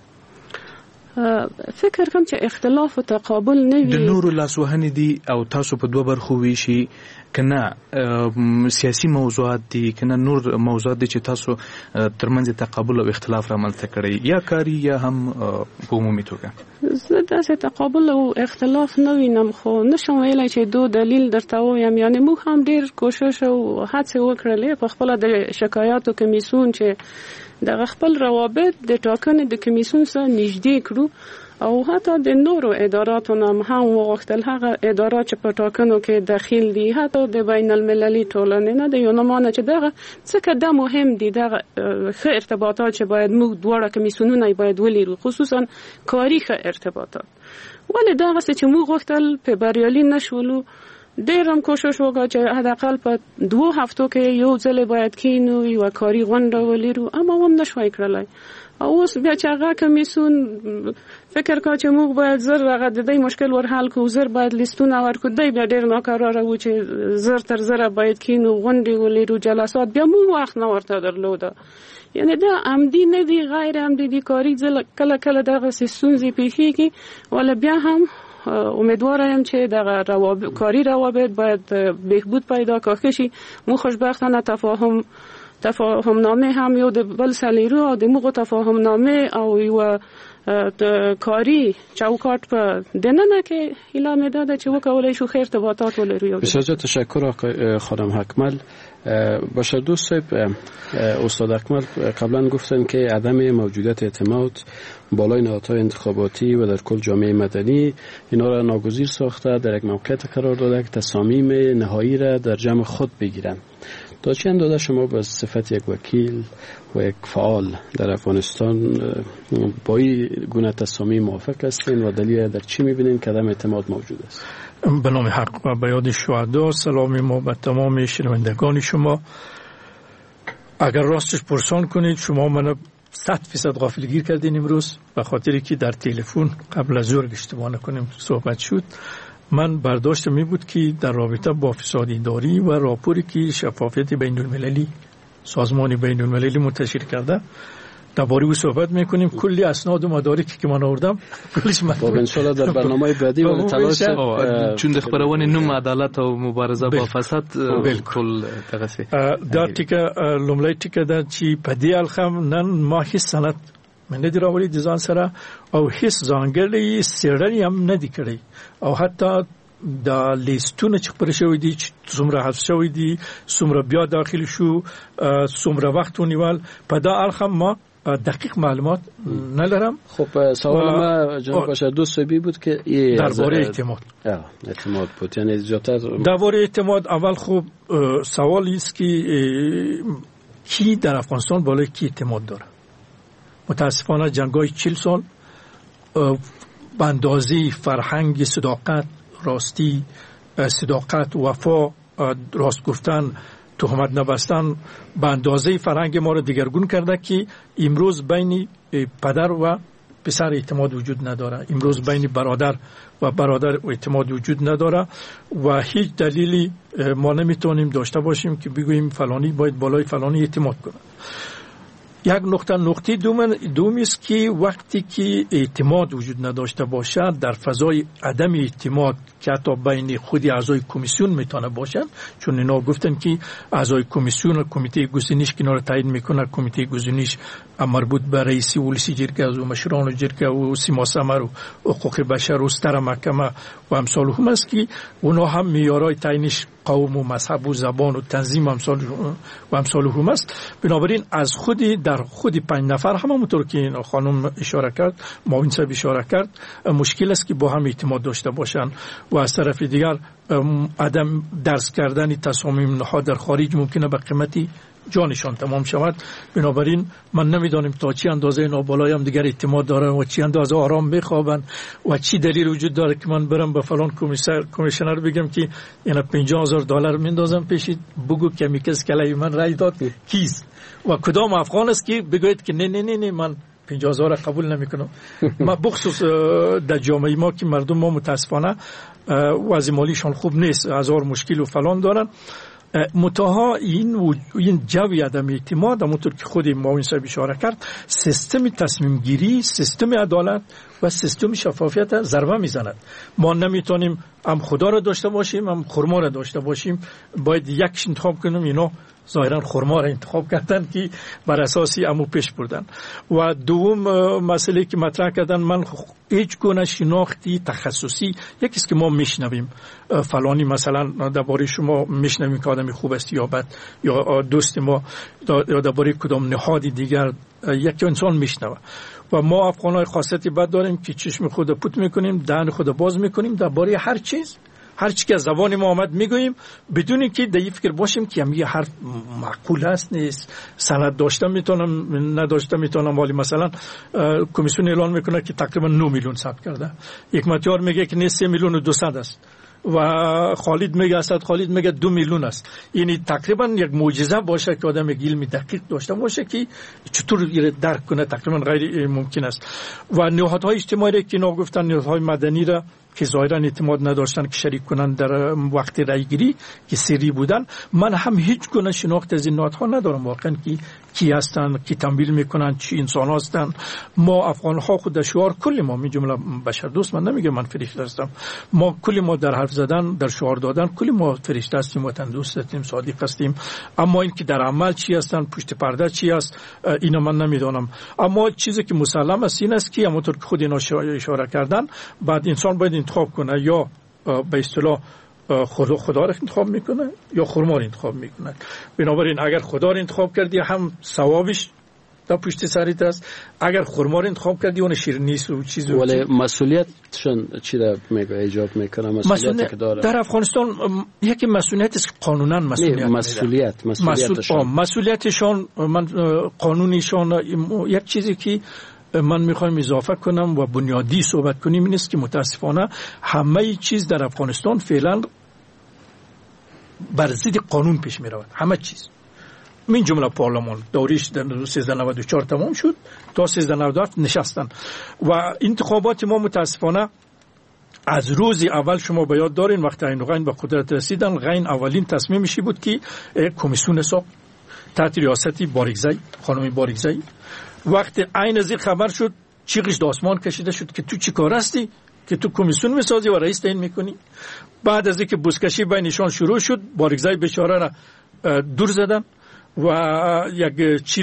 فکر کوم چې اختلاف او تقابل نه وي، د نورو لاسوهنې دي او تاسو په دوه برخو ویشي کنه سیاسي موضوعات دي کنه نور موضوعات دي چې تاسو ترمنځ تقابل او اختلاف رامنځته کړی یا کاری یا هم په عمومي توګه؟ زه داسې تقابل او اختلاف نه وینم، خو نشم ویلی چې دو دلیل درته ووایم. یعنی موږ هم ډېر کوشش او هڅې وکړلې په خپله د شکایاتو کمیسیون چې دغه خپل روابط د ټاکنې د کمیسیون سره نږدې کړو او حتی د نورو اداراتو هم هم وغوښتل هغه ادارات چې په ټاکنو کې داخل دي حتی د بین المللي ټولنې نه د یو نمانه چې دغه څه دا مهم دي، دغه ښه ارتباطات چې باید موږ دواړه کمیسیونونه باید ولرو، خصوصا کاري ښه ارتباطات. ولې دغه څه چې موږ غوښتل په بریالي نشولو ډیرم کوشش وکړ چې حداقل په دوه هفتو کې یو ځل باید کینو یو کاری غونډه ولرو، اما هم نشوي کړلای. او اوس بیا چې هغه کمیسیون فکر کا چې موږ باید زر هغه د دې مشکل ور حل کو، زر باید لیستونه ورکو، دی بیا ډیر ناکراره و چې زر تر زر باید کینو غونډې ولرو جلسات، بیا موږ وخت نه ورته درلوده. یعنی دا عمدي نه دی، غیر عمدي دی کاری ځل کله کله دغه سیستونزي پیښیږي، ولا بیا هم امیدوار یم چې دغه روابط کاری روابط باید بهبود پیدا کړي شي. مو خوشبختانه تفاهم تفاهم نامه هم یو د بل سلیرو او د موږ تفاهم نامه او یو کاری چوکاټ په دننه کې اعلان داده چې وکولای شو خیر ارتباطات ولرو. بسیار تشکر آقای خانم حکمل. باشر دوست صاحب، استاد اکمل قبلا گفتن که عدم موجودیت اعتماد بالای نهادهای انتخاباتی و در کل جامعه مدنی اینا را ناگزیر ساخته، در یک موقعیت قرار داده که تصامیم نهایی را در جمع خود بگیرن. تا چه اندازه شما به صفت یک وکیل و یک فعال در افغانستان با این گونه تصامیم موافق هستین و دلیل در چی میبینین که عدم اعتماد موجود است؟ به نام حق و به یاد شهدا سلام ما به تمام شنوندگان شما. اگر راستش پرسان کنید شما منو صد فیصد غافلگیر کردین امروز، به خاطری که در تلفن قبل از ظهر اشتباه نکنیم صحبت شد. من برداشتم می بود که در رابطه با فساد اداری و راپوری که شفافیت بین المللی سازمان بین المللی منتشر کرده درباره او صحبت میکنیم. کلی اسناد و مدارکی که من آوردم کلش مطلوب ان شاء الله در برنامه بعدی و تلاش چون د خبرونه نوم عدالت او مبارزه با فساد بالکل تغسی در تیکه لومړی ټیکه دا چې په دې الخم نن ما هیڅ سند من ندی راوړی د ځان سره او هیڅ ځانګړی څېړنې هم ندی کړی او حتی دا لیستونه چې خبر شوی دي چې څومره حذف شوی دي، څومره بیا داخل شو، څومره وخت ونیول، په دا الخم ما دقیق معلومات ندارم. خب سوال ما جناب باشر دوست صاحبی بود که درباره اعتماد اعتماد بود، یعنی زیادتر درباره اعتماد. اول خب سوالی است که کی در افغانستان بالای کی اعتماد داره؟ متاسفانه جنگای چهل سال به اندازه فرهنگ صداقت، راستی، صداقت، وفا، راست گفتن، تهمت نبستن به اندازه فرهنگ ما را دگرگون کرده که امروز بین پدر و پسر اعتماد وجود نداره، امروز بین برادر و برادر اعتماد وجود نداره و هیچ دلیلی ما نمیتونیم داشته باشیم که بگوییم فلانی باید بالای فلانی اعتماد کنه. یک نقطه نقطه دوم دومی است که وقتی که اعتماد وجود نداشته باشد در فضای عدم اعتماد که حتی بین خود اعضای کمیسیون میتونه باشن، چون اینا گفتن که اعضای کمیسیون و کمیته گزینش که اینا رو تایید میکنه، کمیته گزینش مربوط به رئیس ولسی جرگه و مشران جرگه و سیما سمر و حقوق بشر و ستر محکمه و امثال هم است که اونا هم معیارهای تعیینش قوم و مذهب و زبان و تنظیم امثال و امثال هم است. بنابراین از خودی در خودی پنج نفر همونطور که خانم اشاره کرد، معاون صاحب اشاره کرد، مشکل است که با هم اعتماد داشته باشند و از طرف دیگر عدم درس کردن تصامیم نهاد در خارج ممکنه به قیمتی جانشان تمام شود. بنابراین من نمیدانم تا چی اندازه اینا بالای هم دیگر اعتماد دارن و چی اندازه آرام بخوابن و چی دلیل وجود داره که من برم به فلان کمیسر کمیشنر بگم که اینا پنجاه هزار دلار میندازم پیشید بگو که میکس کلای من رای داد کیست و کدام افغان است که بگوید که نه نه نه نه من پنجاه هزار قبول نمیکنم. ما بخصوص در جامعه ما که مردم ما متاسفانه وضع مالیشان خوب نیست، هزار مشکل و فلان دارن. متاها این این جوی عدم اعتماد همونطور که خود معاون صاحب اشاره کرد، سیستم تصمیم گیری، سیستم عدالت و سیستم شفافیت ضربه میزند. ما نمیتونیم هم خدا را داشته باشیم هم خرما را داشته باشیم، باید یک انتخاب کنیم. اینا ظاهرا خرما را انتخاب کردن که بر اساسی امو پیش بردن. و دوم مسئله که مطرح کردن، من هیچ گونه شناختی تخصصی یکیست که ما میشنویم فلانی مثلا درباره شما میشنویم که آدمی خوب است یا بد یا دوست ما یا درباره کدام نهادی دیگر یک انسان میشنوه و ما افغانای خاصیتی بد داریم که چشم خود پوت میکنیم، دهن خود باز میکنیم درباره هر چیز، هر چی که از زبان ما آمد میگوییم بدون که در این فکر باشیم که هم یه حرف معقول است نیست، سند داشته میتونم نداشته میتونم. ولی مثلا کمیسیون اعلان میکنه که تقریبا نه میلیون ثبت کرده، یک متیار میگه که نه سه میلیون و دویست است. و خالد میگه اسد خالد میگه دو میلیون است. یعنی تقریبا یک معجزه باشه که آدم علمی دقیق داشته باشه که چطور درک کنه، تقریبا غیر ممکن است. و نهادهای اجتماعی که اینا گفتن، نهادهای مدنی را که ظاهرا اعتماد نداشتن که شریک کنن در وقت رای گیری که سری بودن، من هم هیچ گونه شناخت از این نهادها ندارم واقعا که کی هستن، کی تمویل میکنن، چی انسان هستن. ما افغان ها خود شعار کل ما، می جمله بشر دوست، من نمیگم من فرشته هستم، ما کل ما در حرف زدن، در شعار دادن کل ما فرشته هستیم، وطن دوست هستیم، صادق هستیم. اما این که در عمل چی هستن، پشت پرده چی است، اینو من نمیدونم. اما چیزی که مسلم است این است که همونطور که خود اینا اشاره کردن، بعد انسان باید انتخاب کنه، یا به اصطلاح خدا خدا را انتخاب میکنه یا خرما را انتخاب میکنه. بنابراین اگر خدا را انتخاب کردی هم ثوابش در پشت سرت است، اگر خرما را انتخاب کردی اون شیر نیست و چیزی. ولی مسئولیتشون چی را میگه ایجاب میکنه؟ مسئولیت که داره در افغانستان یکی مسئولیت است که قانونا مسئولیت مسئولیت مسئولیتشون مسئولیتشان من قانونیشان یک چیزی که من میخوایم اضافه کنم و بنیادی صحبت کنیم این است که متاسفانه همه چیز در افغانستان فعلا بر ضد قانون پیش میرود. همه چیز من جمله پارلمان دوریش در سیزده نود و چهار تمام شد تا سیزده نود و هفت نشستن و انتخابات ما متاسفانه از روز اول شما به یاد دارین وقتی این غین به قدرت رسیدن، غین اولین تصمیمشی بود که کمیسیون ساخت تحت ریاست باریکزی، خانم باریکزی. وقتی عین از این خبر شد چیغش داسمان کشیده شد که تو چی کار هستی که تو کمیسیون میسازی و رئیس تعیین میکنی. بعد از اینکه بوسکشی بینشان شروع شد، باریکزی بیچاره را دور زدن و یک چیر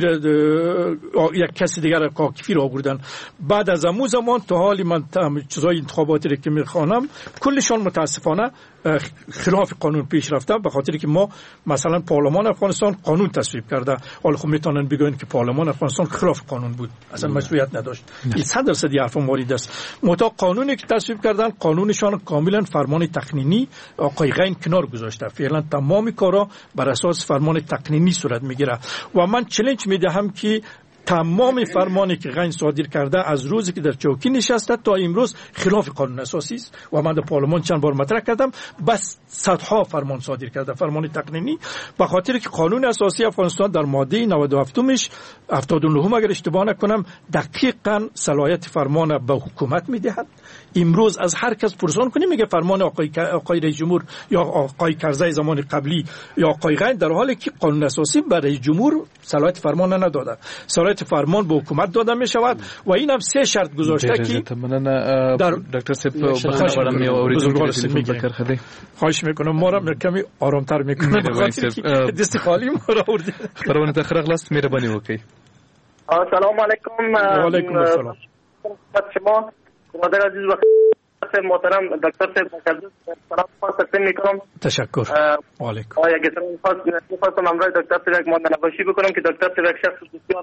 یک کسی دیگر را کاکفی را آوردن. بعد از امو زمان تا حالی من چیزای انتخاباتی را که میخوانم کلشان متاسفانه خلاف قانون پیش رفته، به خاطر که ما مثلا پارلمان افغانستان قانون تصویب کرده. حالا خب میتونن بگن که پارلمان افغانستان خلاف قانون بود، اصلا مشروعیت نداشت. این صد درصد حرف مورد است. متا قانونی که تصویب کردن قانونشان کاملا فرمان تقنینی آقای غین کنار گذاشته. فعلا تمام کارا بر اساس فرمان تقنینی صورت میگیره و من چالش میدهم که تمام فرمانی که غین صادر کرده از روزی که در چوکی نشسته تا امروز خلاف قانون اساسی است و من در پارلمان چند بار مطرح کردم، بس صدها فرمان صادر کرده، فرمان تقنینی، به خاطر که قانون اساسی افغانستان در ماده نود و هفت مش هفتاد و نه اگر اشتباه نکنم دقیقاً صلاحیت فرمان به حکومت میدهد. امروز از هر کس پرسان کنیم میگه فرمان آقای آقای رئیس جمهور یا آقای کرزی زمان قبلی یا آقای غین، در حالی که قانون اساسی برای رئیس جمهور صلاحیت فرمان نداده. صلاحیت فرمان به حکومت داده می شود و این هم سه شرط گذاشته که در دکتر صاحب بخوام می اوریدون که خدای خواهش میکنم ما را کمی آرامتر میکنه دست خالی ما را آورده. پروانه تخرق لاست مهربانی وکي. السلام علیکم. و علیکم السلام. شما برادر عزیز و محترم دکتر صاحب سلام خواستم میکنم. تشکر. و علیکم. آیا اگه میخواستم امروز دکتر صاحب یک ماده نباشی بکنم که دکتر صاحب یک شخص بسیار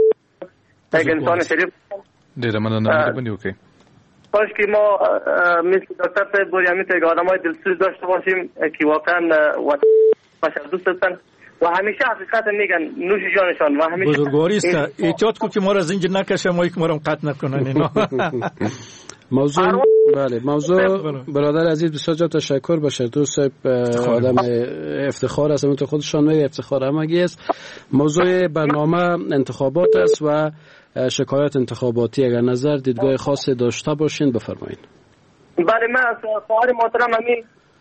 یک انسان شریف. دیره من نمی‌دونم اوکی. کاش که ما مثل دکتر صاحب بوریامی تا آدمای دلسوز داشته باشیم که واقعا وطن دوست هستن و همیشه حقیقت میگن نوش جانشان و همیشه بزرگواری است. احتیاط کو که ما را زنجیر نکشه، ما یک ما را قطع نکنن اینا. موضوع بله موضوع برادر عزیز بسیار جا تشکر. باشد دوست آدم افتخار است، من تو خودشان میگه افتخار همگی است. موضوع برنامه انتخابات است و شکایت انتخاباتی. اگر نظر دیدگاه خاصی داشته باشین بفرمایید. بله من از خواهر محترم همین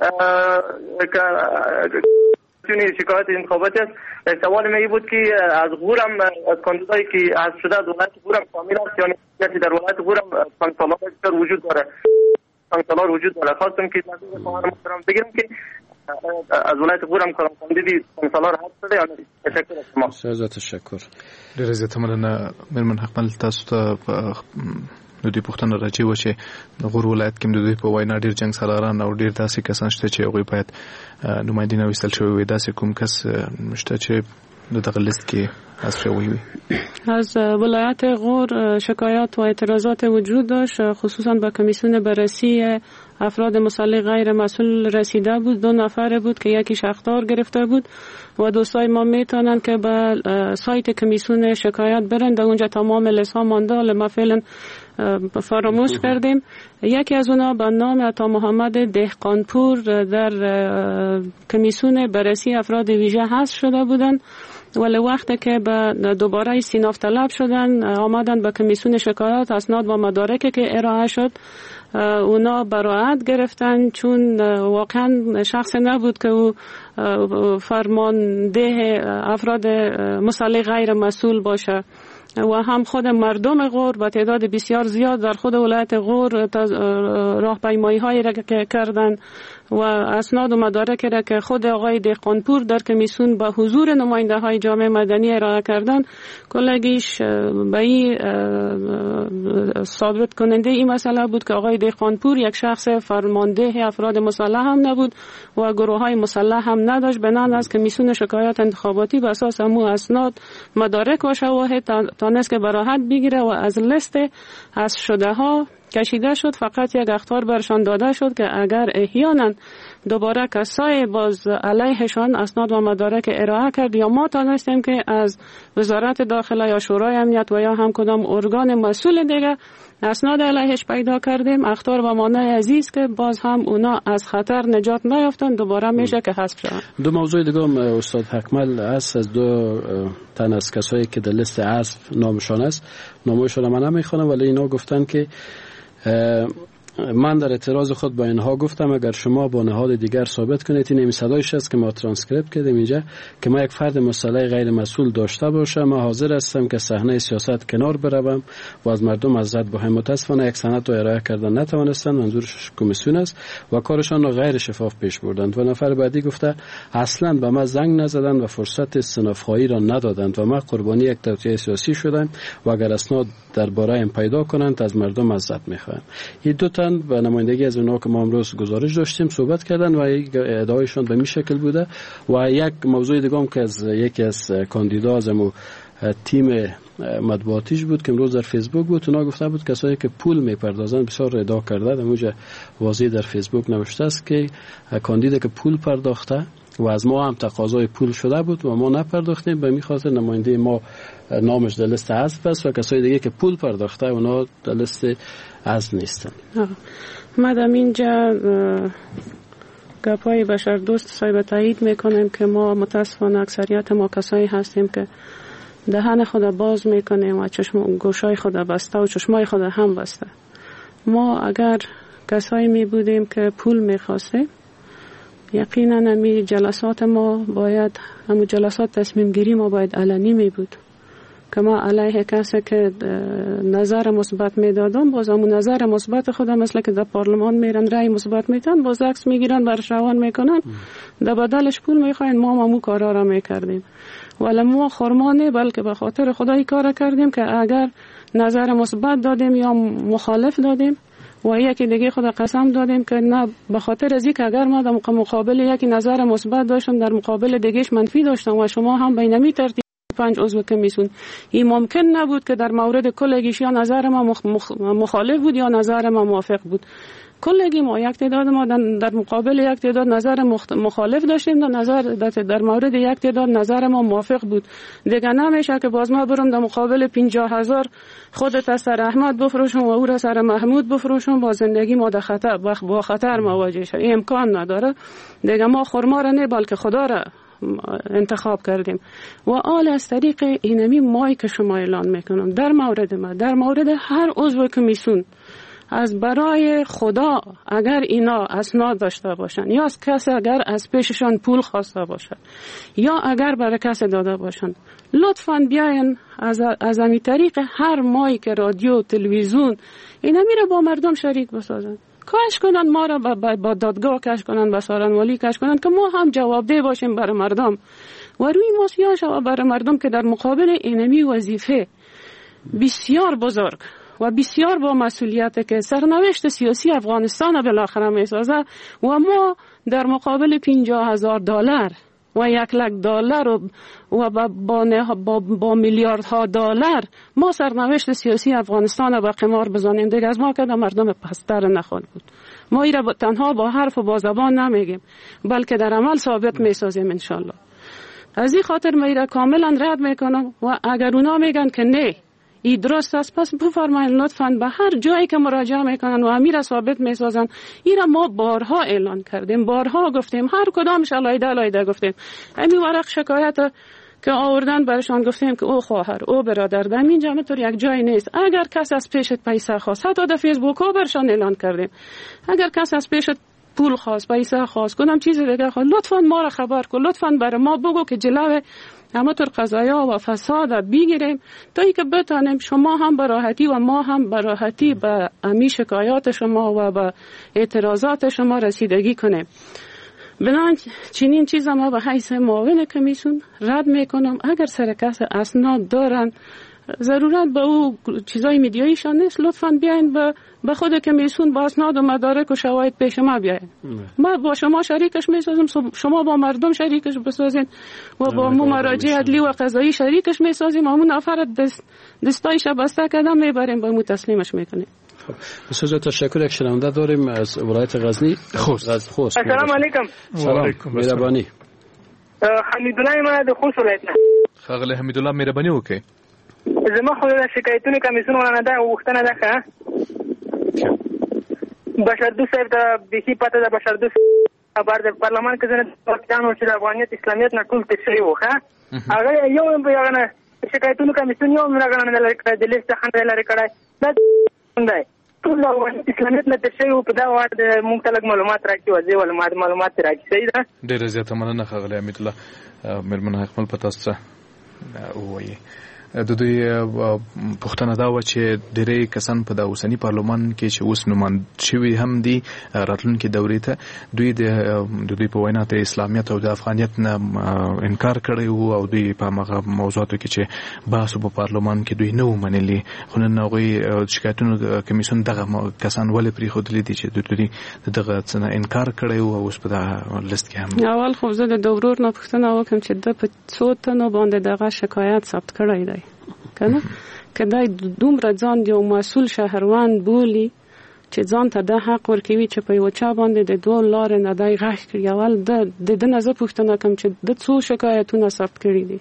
چونی شکایت انتخاباتی است. سوال من این بود که از غورم از کاندیدایی که از شده از ولایت غورم کامل است، یعنی کسی در ولایت غورم سانکسالار وجود داره سانکسالار وجود داره. خواستم که نظر خواهر محترم بگیرم که از ولایت غورم کاندیدی سانکسالار هست یا نه. تشکر از شما. بسیار تشکر. ډېر زیاته مننه مېرمن حقمل. تاسو ته نو دې پوښتنه راځي و چې د غور ولایت کې د دوی په وینا ډېر جنګ سالاران او ډېر داسې کسان شته چې هغوی باید نمایندګي نه ویستل شوی وي. داسې کوم کس شته چې د دغه لیست کې از شویوی؟ از ولایت غور شکایات و اعتراضات وجود داشت، خصوصا به کمیسیون بررسی افراد مسلح غیر مسئول رسیده بود. دو نفر بود که یکی اخطار گرفته بود و دوستای ما میتونن که به سایت کمیسیون شکایت برن، در اونجا تمام لیست ها مانده، ولی ما فعلا فراموش کردیم. یکی از اونا به نام عطا محمد دهقانپور در کمیسیون بررسی افراد ویژه حذف شده بودن، ولی وقتی که به دوباره استیناف طلب شدن آمدن به کمیسیون شکایات، اسناد و مدارکی که ارائه شد اونا براءت گرفتن، چون واقعا شخص نبود که او فرمانده افراد مسلح غیر مسئول باشه و هم خود مردم غور با تعداد بسیار زیاد در خود ولایت غور راهپیمایی هایی را که کردن و اسناد و مدارک را که خود آقای دهقانپور در کمیسیون با حضور نماینده های جامعه مدنی ارائه کردن، کلگیش به این ثابت کننده این مسئله بود که آقای دهقانپور یک شخص فرمانده افراد مسلح هم نبود و گروه های مسلح هم نداشت. بنان از کمیسیون شکایات انتخاباتی به اساس امو اسناد مدارک و شواهد تانست که براحت بگیره و از لیست حذف شده ها کشیده شد. فقط یک اخطار برشان داده شد که اگر احیانا دوباره کسای باز علیهشان اسناد و مدارک ارائه کرد یا ما تانستیم که از وزارت داخله یا شورای امنیت و یا هم کدام ارگان مسئول دیگه اسناد علیهش پیدا کردیم، اخطار و مانع عزیز که باز هم اونا از خطر نجات نیافتن، دوباره میشه که حذف شدن. دو موضوع دیگه هم استاد حکمل است، از دو تن از کسایی که در لیست حذف نامشان است، نامشان من نمیخوانم، ولی اینا گفتن که من در اعتراض خود با اینها گفتم اگر شما با نهاد دیگر ثابت کنید، این صدایش است که ما ترانسکریپت کردیم اینجا، که ما یک فرد مسلح غیر مسئول داشته باشم، ما حاضر هستم که صحنه سیاست کنار بروم و از مردم معذرت بخوایم. متاسفانه یک سند رو ارائه کردن نتوانستند، منظورش کمیسیون است و کارشان رو غیر شفاف پیش بردند. و نفر بعدی گفته اصلا به ما زنگ نزدند و فرصت استنافخواهی را ندادند و ما قربانی یک توطئه سیاسی شدم و اگر اسناد درباره ام پیدا کنند از مردم معذرت میخوایم. این دو تن به نمایندگی از اونها که ما امروز گزارش داشتیم صحبت کردن و ادعایشان به این شکل بوده. و یک موضوع دیگه هم که از یکی از کاندیدا از تیم مطبوعاتیش بود که امروز در فیسبوک بود، اونا گفته بود کسایی که پول میپردازن، بسیار ادعا کرده، اونجا واضح در فیسبوک نوشته است که کاندیدا که پول پرداخته و از ما هم تقاضای پول شده بود و ما نپرداختیم، به این خاطر نماینده ما نامش در لیست حذف است و کسای دیگه که پول پرداخته اونا در لیست حذف نیستن. مدام اینجا گپای بشر دوست صاحب تایید میکنیم که ما متاسفانه اکثریت ما کسایی هستیم که دهن خود باز میکنیم و چشم گوشای خود بسته و چشمای خود هم بسته. ما اگر کسایی می بودیم که پول میخواستیم، یقینا امی جلسات ما باید، همون جلسات تصمیم گیری ما باید علنی می بود که ما علیه کسی که نظر مثبت میدادن باز همون نظر مثبت خودم مثل که در پارلمان میرن رای مثبت میتن باز عکس میگیرن برش روان میکنن، در بدلش پول میخواین. ما همون کارا را میکردیم، ولی ما خرمانه بلکه به خاطر خدای کار کردیم که اگر نظر مثبت دادیم یا مخالف دادیم و یکی دیگه خود قسم دادیم که نه، به خاطر از اینکه اگر ما در مقابل یکی نظر مثبت داشتم در مقابل دیگهش منفی داشتم و شما هم بینمی ترتیب پنج عضو کمیسیون، این ممکن نبود که در مورد کلگیش یا نظر ما مخ مخ مخالف بود یا نظر ما موافق بود. کلگی ما یک تعداد ما در مقابل یک تعداد نظر مخالف داشتیم، در نظر در مورد یک تعداد نظر ما موافق بود. دیگه نمیشه که باز ما برم در مقابل پنجاه هزار خودت از سر احمد بفروشم و او را سر محمود بفروشم، با زندگی ما در خطر با خطر مواجه شد. این امکان نداره. دیگه ما خرما را نه بلکه خدا را انتخاب کردیم و آل از طریق اینمی مایی که شما اعلان میکنم در مورد ما، در مورد هر عضو کمیسیون، از برای خدا اگر اینا اسناد داشته باشن یا از کسی اگر از پیششان پول خواسته باشن یا اگر برای کسی داده باشن، لطفاً بیاین از از امی طریق هر مایی که رادیو تلویزیون اینا میره با مردم شریک بسازن، کاش کنن ما را با, با دادگاه کش کنن، با سارنوالی کش کنن که ما هم جوابده باشیم برای مردم و روی ما سیاه شود برای مردم که در مقابل اینمی وظیفه بسیار بزرگ و بسیار با مسئولیت که سرنوشت سیاسی افغانستان بالاخره میسازه و ما در مقابل پنجاه هزار دلار و یک لک دلار و, و با, با, با, با میلیاردها دلار ما سرنوشت سیاسی افغانستان با قمار بزنیم دیگه از ما که مردم پستر نخواهد بود. ما ایرا با تنها با حرف و با زبان نمیگیم بلکه در عمل ثابت میسازیم انشالله. از این خاطر ما ایرا کاملا رد میکنم و اگر اونا میگن که نه ای درست است پس بفرمایید لطفاً به هر جایی که مراجعه میکنن و امیر ثابت میسازن. ایرا ما بارها اعلان کردیم، بارها گفتیم، هر کدامش علایده علایده گفتیم. همین ورق شکایت که آوردن برشان گفتیم که او خواهر او برادر در اینجا مطور یک جای نیست. اگر کس از پیشت پیسه خواست حتی در فیسبوک ها برشان اعلان کردیم اگر کس از پیشت پول خواست پیسه خواست کنم چیز دیگه خواست لطفاً ما را خبر کن، لطفاً برای ما بگو که جلوه همه طور قضایا و فساد بگیریم تا ای که بتانیم شما هم به راحتی و ما هم به راحتی به امی شکایات شما و به اعتراضات شما رسیدگی کنیم. بنابراین چنین چیز ما به حیث معاون کمیسیون رد میکنم. اگر سرکس اسناد دارن ضرورت به او چیزای میدیاییشان نیست لطفاً بیاین به به خود کمیسیون با اسناد و مدارک و شواهد پیش ما بیاین. ما با شما شریکش میسازیم، شما با مردم شریکش بسازین و با مو مراجع عدلی و قضایی شریکش میسازیم. همون نفر دست دستایش بسته کردن میبریم با مو تسلیمش میکنیم. بسیار تشکر. یک شنونده داریم از ولایت غزنی. خوست. خوست. السلام علیکم. سلام. مهربانی. حمیدالله ما د خوست ولایت نه. خغله حمیدالله مهربانی وکي. زما خو د شکایتونو کمیسیون ولنه دا وختنه ده ښه. بشردوست صاحب د بیخي پته د بشردوست خبر د پارلمان کې ځنه پاکستان چې د افغانیت اسلامیت نه ټول تشریح وکړه. هغه یو یو نه شکایتونو کمیسیون یو راغله نه لري کړه د لیست څخه لري کړه. دا څنګه ټول د افغانیت اسلامیت نه تشریح په دا وخت مونږ ته لږ معلومات راکړي او ځې معلومات معلومات راکړي. صحیح ده. ډېر زیاته مننه خغله حمید الله. مېرمن خپل پته څه وایي. د دوی پښتنه دا و چې ډېری کسان په د اوسنی پارلمان کې چې اوس نوماند شوي هم دي راتلونکي دورې ته دوی د دوی په وینا ته اسلامیت او د افغانیت نه انکار کړی وو او دوی په هغه موضوعاتو کې چې بحث په پارلمان کې دوی نه ومنلي. خو نن هغوی شکایتونو کمیسیون دغه کسان ولې پرېښودلي دي چې دوی دغه څه نه انکار کړی وو او اوس په دغه لیست کې هم. اول خو زه د ورور نه پوښتنه وکړم چې د په څو تنو باندې دغه شکایت ثبت کړی دی کنه که دای دومره ځان یو مسؤل شهروند بولی چې ځان ته د حق ورکوي چې په یو چا باندې د دوه لارې نه دی غږ کړي. اول د د نظر پوښتنه کوم چې د څو شکایتونه ثبت کړي دي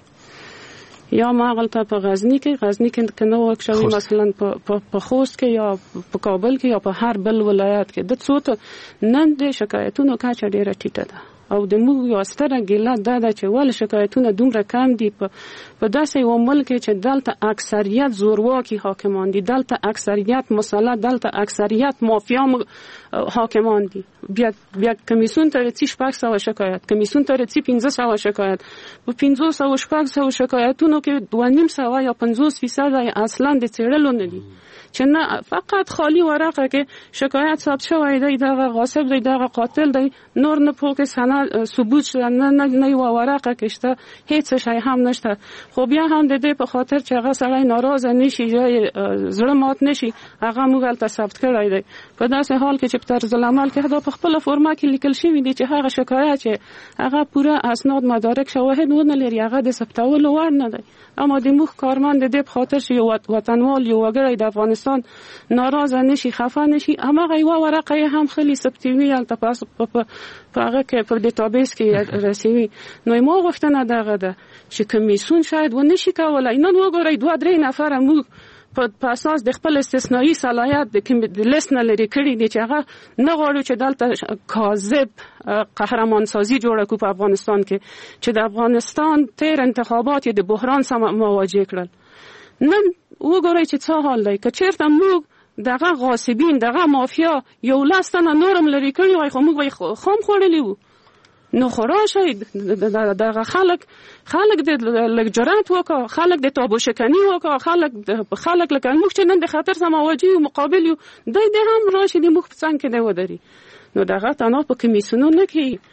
یا ما غلطه په غزنی کې غزنی کې کنه ورکشوي مثلا په په خوست کې یا په کابل کې یا په هر بل ولایت کې د څو ته نن د شکایتونو کچه ډیره ټیټه ده او د موږ یو ستره ګیله دا ده چې ول شکایتونه دومره کم دي په په داسې یو ملک کې چې دلته اکثریت زورواکي حاکمان دي، دلته اکثریت مسلط، دلته اکثریت مافیا حاکمان دي. بیا بیا کمیسیون ته رسي شپږ سوه شکایت، کمیسیون ته رسي پنځه سوه شکایت. په پنځه سوه شپږ سوه شکایتونو کې دوه نیم سوه یا پنځوس فیصد اصلا د څېړلو نه دي چې نه فقط خالی ورقه کې شکایت ثبت شوی دی دغه غاصب دی دغه قاتل دی نور نه پوکې سند ثبوت شته نه نه نه یو ورقه کې شته هیڅ شی هم نشته. خو بیا هم د دې په خاطر چې هغه سړی ناراضه نشي یا زړه مات نشي هغه موږ هلته ثبت کړی دی په داسې حال کې چې په طرز العمل کې دا په خپله فورمه کې لیکل شوي دي چې هغه شکایت چې هغه پوره اسناد مدارک شواهد ونه لري هغه د ثبتولو وړ نه دی. اما د موږ کارمند د دې په خاطر چې یو وطنوال یو وګړی د افغانستان ناراضه نشي خفه نشي هماغه یوه ورقه یې هم خلي ثبتوي هلته په هغه کې په ډیټابیس کې رسوي. نو ما غوښتنه دغه ده چې کمیسیون شاید ونشي کولی نن وګورئ دوه درې نفره موږ په اساس د خپل استثنایی صلاحیت د لیست نه لرې کړي دي چې هغه نه غواړو چې دلته کاذب قهرمان سازي جوړه کړو په افغانستان کې چې د افغانستان تیر انتخابات د بحران سره مواجه کړل. نن وګورئ چې څه حال دی که چېرته موږ دغه غاصبین دغه مافیا یو لس تنه نورم لرې کړي وای خو موږ به یې خام خوړلي وو. نو خو راشئ دغه خلک خلک د لږ جرأت وکړه خلک د تابو شکني وکړه خلک خلک لکه موږ چې نن د خطر سره مواجه یو مقابل یو دی د هم راشي د موږ په څنګ کې دی ودري. نو دغه تنها په کمیسیونونو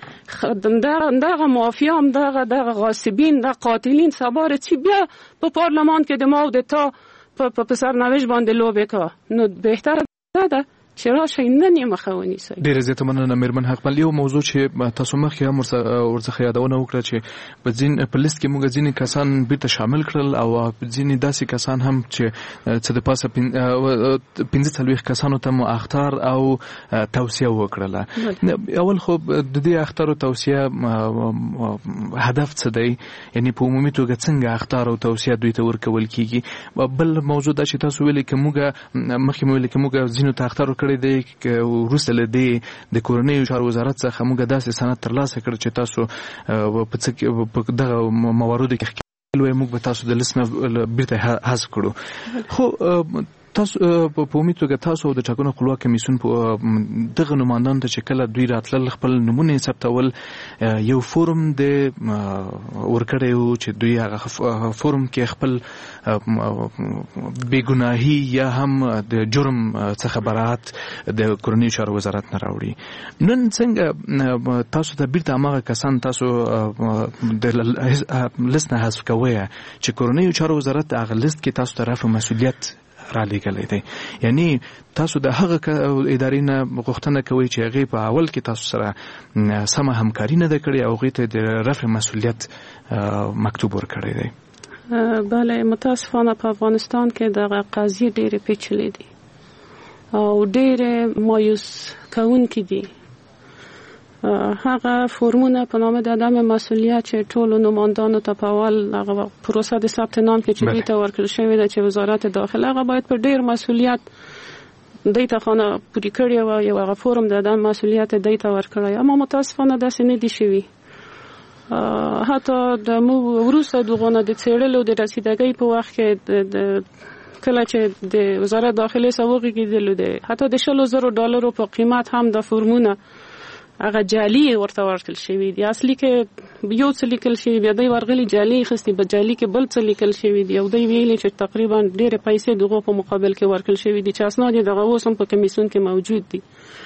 کې دغه مافیا هم دغه دغه غاصبین دغه قاتلین سبا رسي بیا په پارلمان کې د ما او د تا په سرنوشت باندې لوبې کوه. نو بهتره ده چې راشي نن یې مخه ونیسئ. ډېره زیاته مننه مېرمن حقمل. یو موضوع چې تاسو مخکې هم ورڅخه یادونه وکړه چې په ځین په لیست کې موږ ځینې کسان بیرته شامل کړل او ځینې داسې کسان هم چې څه د پاسه پنځه څلوېښت کسانو ته مو اخطار او توصیه وکړله. اول خو د دې اخطار او توصیه هدف څه دی؟ یعنی په عمومي توګه څنګه اخطار او توصیه دوی ته ورکول کیږي؟ بل موضوع دا چې تاسو ویلي که موږ مخکې مو ویلي که موږ ځینو ته اخطار ورکړی دی وروسته له دې د کورنیو چارو وزارت څخه موږ داسې سند ترلاسه کړ چې تاسو په څه په دغه مواردو کې ښکېل موږ به تاسو د لیست نه بیرته حذف کړو. خو تاسو په عمومي توګه تاسو او د ټاکنو خپلواک کمیسیون په دغه نمایندانو ته چې کله دوی راتلل خپل نمونه ثبتول یو فورم د ورکړی و چې دوی هغه فورم کې خپل بېګناهي یا هم د جرم څخه براعت د کورنیو چارو وزارت نه راوړي. نن څنګه تاسو ته بیرته هماغه کسان تاسو د لیست نه حذف کوئ چې کورنیو چارو وزارت هغه لیست کې تاسو ته رفع مسؤلیت را لېږلی دی؟ یعنی تاسو د هغه ادارې نه غوښتنه کوئ چې هغې په اول کې تاسو سره سمه همکاري نه ده کړې او هغې ته د رفع مسؤلیت مکتوب ورکړی دی. بله، متاسفانه په افغانستان کې دغه قضیې ډېرې پیچلې دي او ډېرې مایوس کوونکې دي. هغه فورمونه په نامه د عدم مسؤلیت چې ټولو نمایندانو ته په اول هغه پروسه د ثبت نام کې چې دوی ته ورکړل شوې ده چې وزارت داخله هغه باید په ډېر مسؤلیت دوی ته خانه پورې کړې وه، یو هغه فورم د عدم مسؤلیت دوی ته ورکړی، اما متاسفانه داسې نه دي شوي. حتی د موږ وروسته دغونه د څېړلو د رسیدګۍ په وخت کې د کله چې د وزارت داخلې څخه وغږېدلو دی حتی د شلو زرو ډالرو په قیمت هم د فورمونه هغه جعلي ورته ورکړل شوي دي. اصلي کې یو څه لیکل شوي بیا دوی ورغلي جعلي اخیستي، په جعلي کې بل څه لیکل شوي دي او دوی ویلي چې تقریبا ډېرې پیسې دغو په مقابل کې ورکړل شوي دي چې اسناد یې دغه اوس هم په کمیسیون کې موجود دي.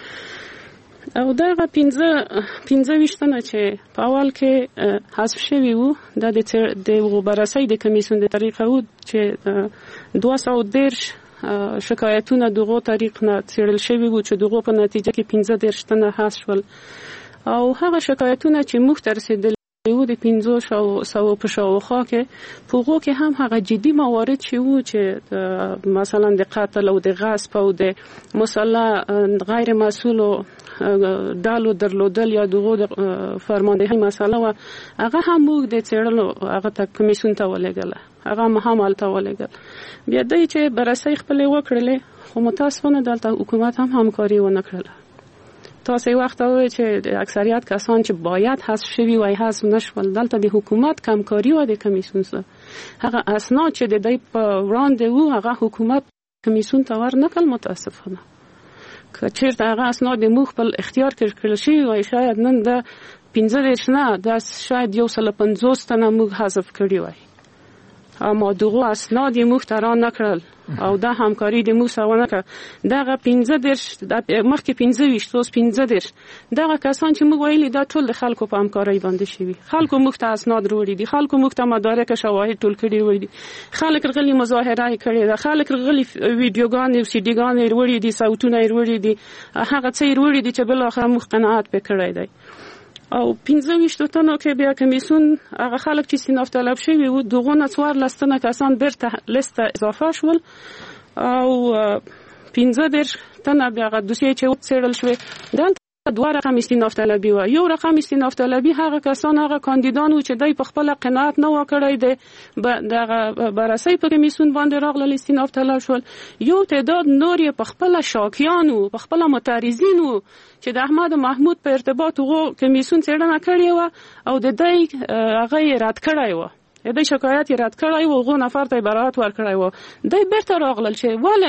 او دغه پنځه پنځه ویشت تنه چې په اول کې حذف شوي وو دا د بررسۍ د کمیسیون د طریقه وو چې دوه سوه دېرش شکایتونه دغه طریق نه څېړل شوي وو چې دغه په نتیجه کې پنځه دېرش تنه حذف شول او هغه شکایتونه چې موږ ته رسېدلي وو د پنځو سوو په شاوخوا کې په هغو کې هم هغه جدي موارد چې وو چې مثلا د قتل او د غصب او د مسلح غیر مسؤلو ډالو درلودل یا دغه فرماندهي مسله وه هغه هم موږ د څېړلو هغه ته کمیسیون ته ولېږله، هغه هم هلته ولېږل. بیا دوی چې بررسۍ خپلې وکړلې خو متاسفانه دلته حکومت هم همکاري ونه کړله. تاسو یې وخت وایي چې د اکثریت کسان چې باید حذف شوي وای حذف نشول، دلته د حکومت کمکاري و د کمیسیون سره. هغه اسناد چې د دوی په وړاندې وو هغه حکومت کمیسیون ته ورنکړل. متاسفانه که چېرته هغه اسناد د موږ خپل اختیار کې کړل شوي وای شاید نن د پنځه دېرش نه دا شاید یو سل پنځوس تنه موږ حذف کړي وای، اما دغه اسناد یې موږ ته را نه کړل او دا همکاري د موږ سره ونه کړه. دغه پنځه دېرش مخکې پنځه ویشت اوس پنځه دېرش دغه کسان چې موږ ویلي دا ټول د خلکو په همکارۍ باندې شوي. خلکو موږ ته اسناد وروړي دي، خلکو موږ ته مدارک شواهد ټول کړي وروړي دي، خلک رغلي مظاهره یې کړې ده، خلک رغلي ویډیوګانې او سیډیګانې یې وروړي دي، صوتونه یې وروړي دي، هغه څه یې وروړي دي چې بالاخره موږ قناعت پرې کړی دی. او پنځه ویشتو تنو کې بیا کمیسیون هغه خلک چې استیناف طلب شوي وو دغو نه څوارلس تنه کسان بیرته لیست ته اضافه شول او پنځه دېرش تنه بیا هغه دوسیې چې وڅېړل شوې دلته دوه رقم استیناف طلبي وه. یو رقم استیناف طلبي هغه کسان هغه کاندیدان وو چې دوی په خپله قناعت نه وه کړی دی دغه بررسۍ په کمیسیون باندې راغلل استیناف طلب شول. یو تعداد نور یې په خپله شاکیان وو، په خپله معترضین وو چې د احمد او محمود په ارتباط هغو کمیسیون څېړنه کړې وه او د دوی هغه یې رد کړی وه، د دوی شکایت یې رد کړی و، هغو نفر ته یې براعت ورکړی و. دوی بیرته راغلل چې ولې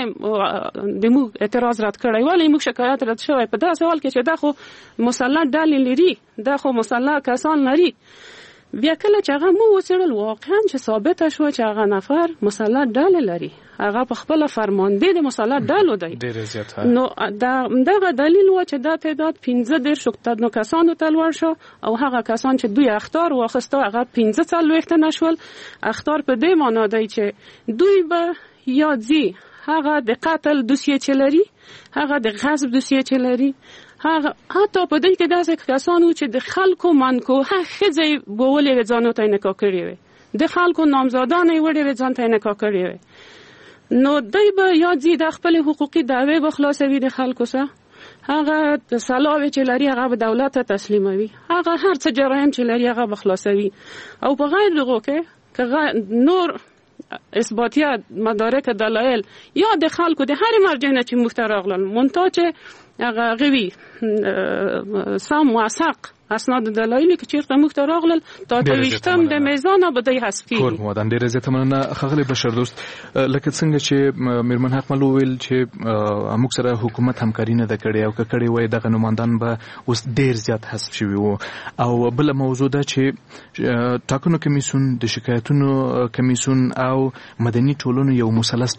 د موږ اعتراض رد کړی، ولې موږ شکایت رد شوی په داسې حال کې چې دا خو مسلح ډلې لري، دا خو مسلح کسان لري. بیا کله چې هغه مو وڅېړل واقعا چې ثابته شوه چې هغه نفر مسلح ډلې لري، هغه په خپله فرمانده د مسلح ډلو دی، نو دغه دلیل و چې دا تعداد پنځه دېرشو تنو کسانو ته لوړ شو او هغه کسان چې دوی اخطار واخیسته هغه پنځه څلوېښت تنه شول. اخطار په دې معنا دی چې دوی به یا ځي هغه د قتل دوسیه چلري، هغه د غصب دوسیه چلري، هغه حتی په دې کې داسې کسانو چې د خلکو منکو هغه بولې ځانو ته نه کړی وي، د خلکو نامزادانه وړي ځان ته نه کړی وي، نو دوی به یا دې د خپل حقوقي دعوی به خلاصوي د خلکو سره، هغه سلاوي چې لري هغه به دولت ته تسلیموي، هغه هر څه جرایم چې لري هغه به خلاصوي، او په غیر دغه کې که نور اثباتیات مدارک دلایل یا د خلکو د هر مرجع نه چې مفترغلل مونتا چې هغه غوي سم موثق اسناد دلایلی که چیرته مفترغلل تا تویشتم د میزان بده حذف کی کور مودان ډیره زیاته مننه خغلی بشر دوست. لکه څنګه چې میرمن حق ملو ویل چې موږ سره حکومت همکاري نه ده کړې او که کړې وای دغه نمائندان به اوس ډیر زیات حذف شوي وو. او بل موضوع ده چې ټاکنو کمیسیون د شکایتونو کمیسیون او مدني ټولنو یو مثلث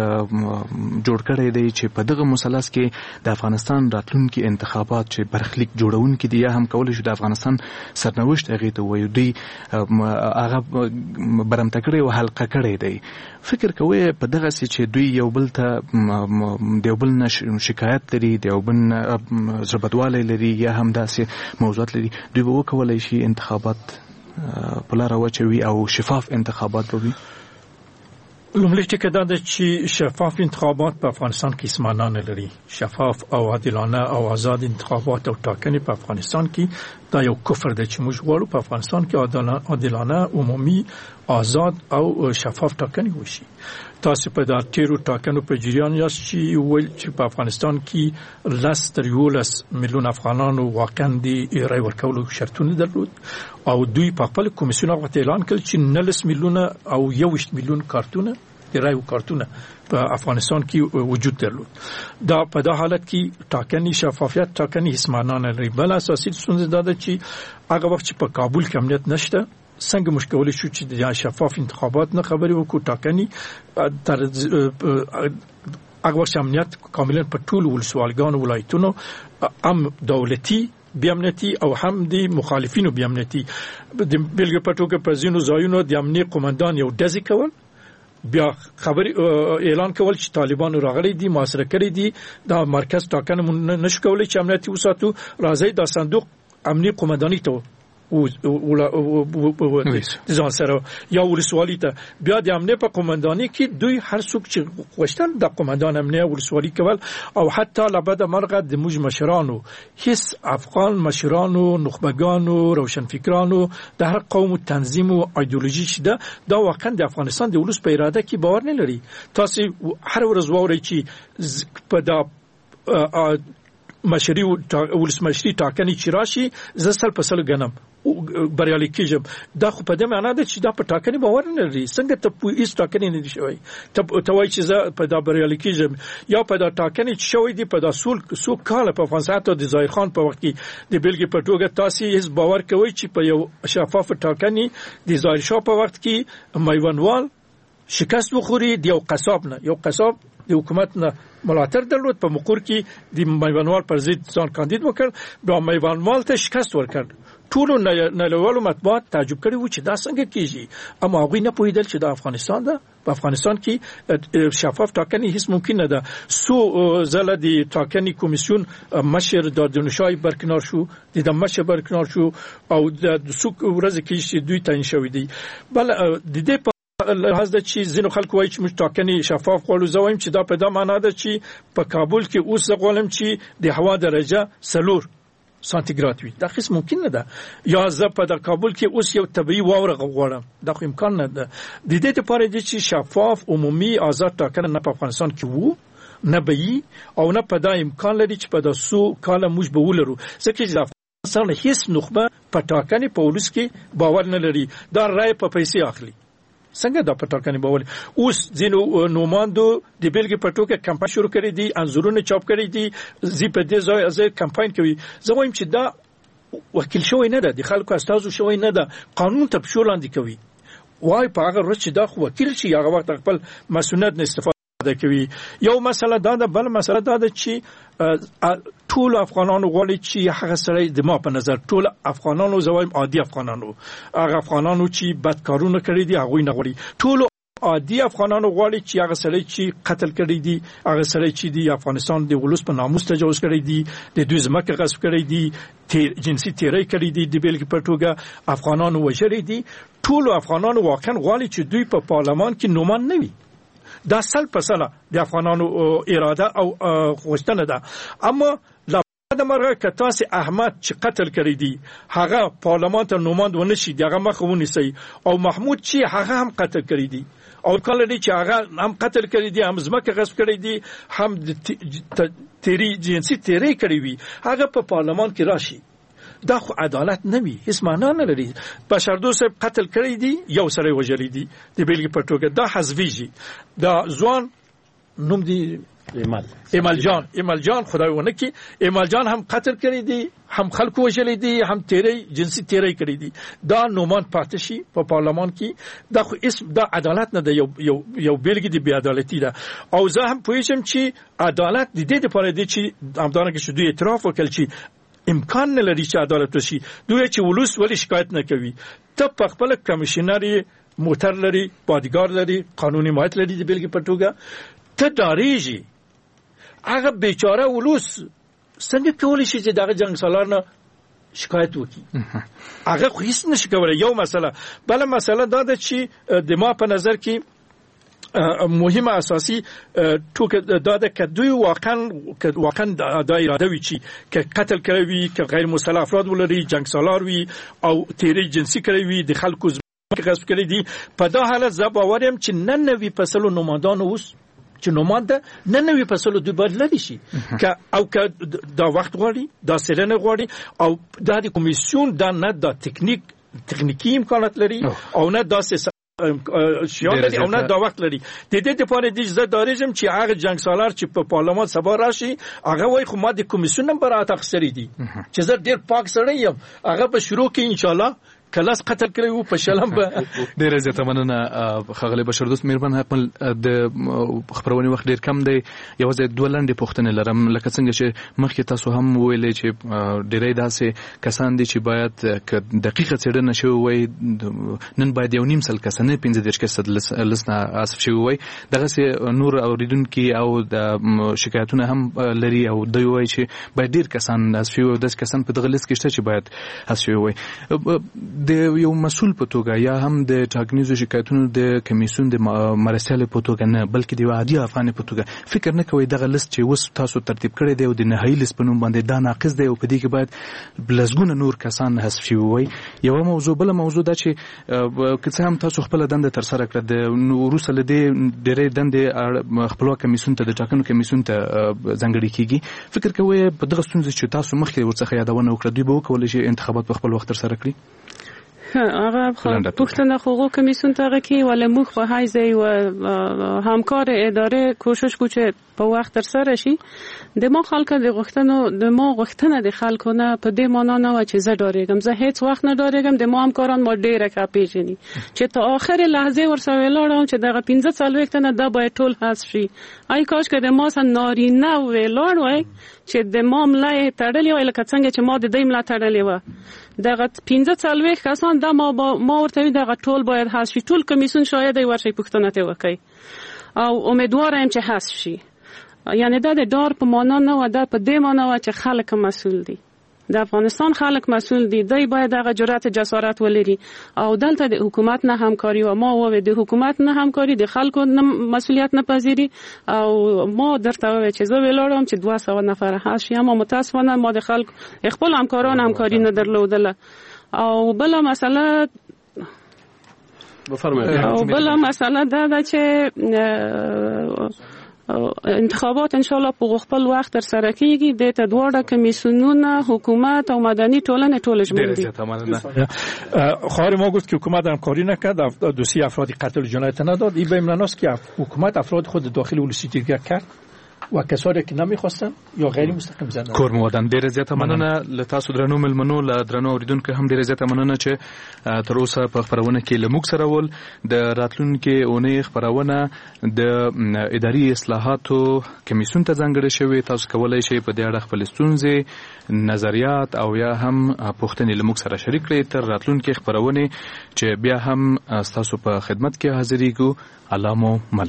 جوړ کړی دی چې په دغه مثلث کې د افغانستان راتلونکي انتخابات چې برخلیک جوړونکي دي یا هم کولای شي د افغانستان سرنوشت هغه ته وایي دوی هغه برمته کړی او حلقه کړی دی. فکر کوي په دغه سي چې دوی یو بل ته د بل نه شکایت لري، د بل نه زبدواله لري یا هم داسې موضوعات لري، دوی به وکولای شي انتخابات په لار واچوي او شفاف انتخابات وي. لومړی ټکی دا ده چې شفاف انتخابات په افغانستان کې هیڅ معنا نه لري. شفاف او عادلانه او آزاد انتخابات او ټاکنې په افغانستان کې دا یو کفر دی چې موږ غواړو په افغانستان کې عادلانه، عمومي، آزاد او شفاف ټاکنې وشي. تاسو په دا تیرو ټاکنو په جریان یاست چې ویل چې په افغانستان کې لس تر یولس میلیون افغانانو واقعا د رای ورکولو شرطونه درلود او دوی په خپل کمیسیون هغه اعلان کړ چې نولس میلیونه او یوویشت میلیون کارتونه د رای کارتونه په افغانستان کې وجود درلود. دا په دا حالت کې ټاکنې شفافیت ټاکنې هیڅ معنا نه لري. بل اساسي ستونزه دا ده چې هغه وخت چې په کابل کې امنیت نشته څنګه مشکل شو چې د شفاف انتخابات نه خبرې وکړو. ټاکنې تر هغه وخت امنیت کاملا په ټول ولسوالګانو ولایتونو هم دولتي بیامنیتی او هم د مخالفینو بیامنیتی د بلګ په توګه په ځینو ځایونو د امنیه قومندان یو دزي کول، بیا خبر اعلان کول چې طالبانو راغلي دي محاصره کړی دي، دا مرکز ټاکنه نشو کولای چې امنیتي وساتو، راځي دا صندوق امنیه قومنداني ته او ځان سره یا ولسوالۍ ته بیا د امنیه په قومنداني کې دوی هر څوک چې غوښتل د قومندان امنیه ولسوالۍ کول او حتی لبد مرغه د موج مشرانو هیڅ افغان مشرانو نخبگانو روشنفکرانو د هر قوم تنظیم او ایدئولوژي چې ده دا واقعا د افغانستان د ولس په اراده کې باور نه لري. تاسو هر ورځ ووري چې په دا مشري ولسمشري ټاکنې چې راشي زه سل په سل غنم بریالي کېږم. دا خو په دې معنی ده چې دا په ټاکنې باور نه لري. څنګه ته په هیڅ ټاکنې نه دي شوی ته ته وایي چې زه په دا بریالي کېږم یا په دا ټاکنې چې شوی دي په دا سول سو کال په افغانستان ته د ظاهر خان په وخت کې د بلګې په توګه تاسو هیڅ باور کوي چې په یو شفاف ټاکنې د ظاهر شاه په وخت کې میوانوال شکست وخوري د یو قصاب نه یو قصاب د حکومت نه ملاتړ درلود په مقر کې د میوانوال پر ضد ځان کاندید وکړ، بیا میوانوال ته شکست ورکړ. ټول نړیوالو مطبوعات تعجب کړي و چې دا څنګه کیږي، اما هغوی نه پوهېدل چې د افغانستان ده په افغانستان کې شفاف ټاکنې هیڅ ممکن نه ده. سو ځله د ټاکنې کمیسیون مشر د دنشای برکنار شو، د مشر برکنار شو او د سو ورځ کې چې دوی تعیین شوی دی. بل د دې لحاظ ده چې ځینو خلکو وایي چې موږ ټاکنې شفاف غواړو. زه وایم چې دا په دا معنا ده چې په کابل کې اوس زه غواړم چې د هوا درجه څلور سانتیګراد وي، دا هیڅ ممکن نه ده. یا زه په د کابل کې اوس یو طبيعي واوره غواړم، دا خو امکان نه ده. د دې لپاره چې شفاف عمومي آزاد ټاکنه نه په افغانستان کې وو نه به وي او نه په دا امکان لري چې په د سو کاله موږ به ولرو. ځکه چې افغانستان هیڅ نخبه په ټاکنې په ولس کې باور نه لري، دا رای په پیسې اخلي. څنګه دا په ټاکنې باور اوس ځینو نوماندو د بیلګې په توګه کمپاین شروع کړی دي، انځورونه چاپ کړی دي، زی په دې ځای ځای کمپاین کوي. زه وایم چې دا وکیل شوی نه ده، د خلکو استازو شوی نه ده، قانون ته پښو لاندې کوي. وای په هغه ورځ چې دا خو وکیل شي هغه وخت خپل مسؤلیت نه استفاده کوي. یو مسله دا ده، بل مسله دا ده چې ټول افغانانو غواړي چې هغه سره د ما په نظر ټول افغانانو زوایم عادي افغانانو هغه افغانانو چې بدکارونه کړی دي هغه نه غواړي. ټول عادي افغانانو غواړي چې هغه سړی چې قتل کړی دي، هغه سړی چې دی افغانستان د ولس په ناموس تجاوز کړی دي، د دوی ځمکه غصب کړی دي، تیر جنسي تیری کړی دي، د بیلګې په توګه افغانانو وژلي دي. ټول افغانانو واقعا غواړي چې دوی په پارلمان کې نومان نه وي. دا سل په سله د افغانانو اراده او غوښتنه ده. اما د مرغه کتاس احمد چې قتل کړی دی هغه پارلمان ته نوماند ونشي، دغه مخ ونیسي، او محمود چې هغه هم قتل کړی دی او کله دی چې هغه هم قتل کړی دی، هم ځمکه غصب کړی دی، هم تیری جنسي تیری کړی وي، هغه په پارلمان کې راشي. دا خو عدالت نه وي، هیڅ معنا نه لري. بشردوست صاحب قتل کړی دی، یو سړی وژلی دی د بیلګې په توګه، دا حذفیږي. دا ځوان نوم دی ایمال ایمال جان ایمال جان خدای ونه کی ایمال جان هم قتل کړی دی، هم خلکو وژلی دی، هم تیری جنسي تیری کړی دی. دا نومان پاتې شي په پارلمان کې. دا خو اسم دا عدالت نه ده، یو یو یو بیلګه دی بی عدالتي ده. او زه هم پوهیږم چې عدالت د دې لپاره دی چې همدارنګه چې دوی اعتراف وکړي چې امکان نه لري چې عدالت وشي. دوی چې ولوس ولی شکایت نه کوي. ته په خپل کمشنري موټر لري، بادیګار لري، قانوني حمایت لري د بیلګې په توګه، ته ډاریږي. هغه بیچاره ولوس څنګه کولی شي چې دغه جنگ سالار نه شکایت وکړي؟ هغه خو هیڅ نشي کولای. یو مسله. بل مسله دا ده چې د ما په نظر کې مهمه اساسي ټوکه دا ده که دوی واقعا واقعا دا اراده وي چې که قتل کړی وي، که غیر مسلح افراد ولري، جنگ سالار وي او تیری جنسي کړی وي، د خلکو ځمکې غصب کړی دي، په دا حالت زه باور یم چې نن نوي فصلو نمایندان اوس چې نومانده نه نوي فصلو دوی باید لري شي که او که دا وخت غواړي، دا څېړنه غواړي، او دا د کمیسیون دا نه دا تکنیک تکنیکی امکانات لري او نه داسې شیان لري او نه دا وخت لري. د دې لپاره د زه داریږم چې هغه جنگ سالار چې په پارلمان سبا راشي هغه وایي خو ما د کمیسیون هم برات اخیستلی دي چې زه ډېر پاک سړی یم، هغه په شروع کې انشاءالله کلاس قتل کړی وو په شلم به. ډېره زیاته مننه ښاغلی بشردوست. مهربان حقمل د خپرونې وخت ډېر کم دی، یوازې دوه لنډې پوښتنې لرم. لکه څنګه چې مخکې تاسو هم وویلې چې ډېری داسې کسان دي چې باید که دقیقه څېړنه شوې وای نن باید یو نیم سل کسانه پنځه دېرش کسه لس نه حذف شوي وای. دغسې نور اوریدونکي او د شکایتونه هم لري او دوی وایي چې باید ډېر کسان حذف شوي وای. داسې کسان په دغه لیست کې شته چې باید حذف شوي وای. د یو مسؤل په توګه یا هم د ټاکنیزو شکایتونو د کمیسیون د مرستیال په توګه نه، بلکې د عادي افغان په توګه فکر نه کوي دغه لیست چې اوس تاسو ترتیب کړی دی او د نهایي لیست په نوم باندې دا ناقص دی او په دې کې باید لسګونه نور کسان حذف شوي وای. یوه موضوع. بله موضوع دا چې که څه هم تاسو خپله دنده ترسره کړه، د وروسته له دې ډېرې دندې خپلواک کمیسیون ته د ټاکنو کمیسیون ته ځانګړې کېږي. فکر کوئ په دغه ستونزې چې تاسو مخکې ورڅخه یادونه وکړه دوی به وکولی شي انتخابات په خپل وخت ترسره کړي؟ هغه پښتنه حقوق کمیسیون ته کې ولې موږ په حیث و همکار اداره کوشش کو چې په وخت تر سره شي. د ما خلک د غوښتنو د ما غوښتنه د خلکو نه په دې معنا نه و چې زه ډارېږم، زه هیڅ وخت نه ډارېږم. د ما همکاران ما ډېره ښه پیژني چې تر آخر لحظه ورسره ولاړم چې دغه پنځه څلوېښت تنه دا باید ټول حذف شي. ای کاش که د ما سره نارینه ولاړ وای چې د ما ملا یې تړلې وای لکه څنګه چې ما د دوی ملا تړلې وه. دغه پنځه څلوېښت کسان دا ما ما ورته وي دغه ټول باید حذف شي. ټول کمیسیون شاید یې ورشي پوښتنه ته وکړي او امیدواره یم چې حذف شي. یعنی دا د ډار په معنا نه و، دا په دې معنا و چې خلک مسؤل دي، د افغانستان خلک مسؤل دي، دوی باید هغه جرأت جسارت ولري او دلته د حکومت نه همکاري و ما و د حکومت نه همکاري د خلکو نه مسؤلیت نه پذیری او ما درته و چې زه ولاړم چې دوه سوه نفر هست اما متاسفانه ما د خلک خپل همکاران همکاري نه درلودله. او بل مسئله بفرمایئ. او بل مسئله دا ده چې انتخابات ان شاء الله په خپل وخت تر سره کیږي. د ته دواړه کمیسیونونه، حکومت او مدني ټولنه ټول ژمن دي. خواهر ما گفت که حکومت همکاری نکرد، دوسیه افرادی قتل و جنایت نداد. این به این معناست که حکومت افراد خود داخل ولسی دیگر کرد. و کسانی که نمیخواستن یا غیر مستقیم زندان. کور مودن ډیر زیاته مننه ل تاسو درنو ملمنو ل درنو اوریدونکو هم ډیر زیاته مننه چې تر اوسه په خبرونه کې لموږ سره ول د راتلونکو اونۍ خبرونه د اداري اصلاحاتو کمیسیون ته ځانګړې شوی. تاسو کولای شئ په دې اړه خپل ستونزې، نظریات او یا هم پوښتنې لموږ سره شریک کړئ تر راتلونکو خبرونه چې بیا هم تاسو په خدمت کې حاضرېږو. الله مو مل.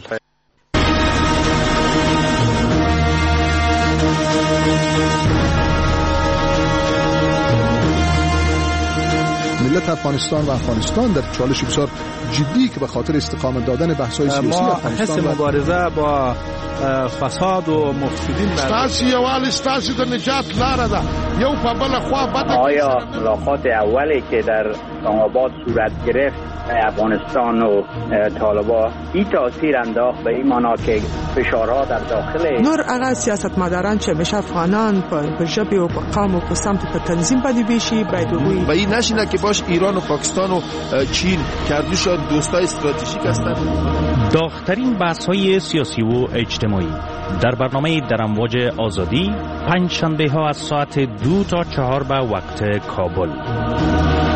ملت افغانستان و افغانستان در چالش بسیار جدی که به خاطر استقامت دادن بحث‌های سیاسی افغانستان ما حس مبارزه با فساد و مفسدین ستاسو یوال ستاسو د نجات لاره ده. یو په بل خوا بده. آیا ملاقات اولی که در اسلام آباد صورت گرفت افغانستان و طالبان این تاثیر انداخت به این معنا که فشارها در داخل نور هغه سیاستمداران چې بشه افغانان په ژبه او په قوم او په سمت په تنظیم باندې بشي باید وي و این نشینه که باش ایران و پاکستان و چین کردوش دوستای استراتژیک هستند. داغ‌ترین بحث‌های سیاسی و اجتماعی در برنامه در امواج آزادی پنج شنبه ها از ساعت دو تا چهار به وقت کابل.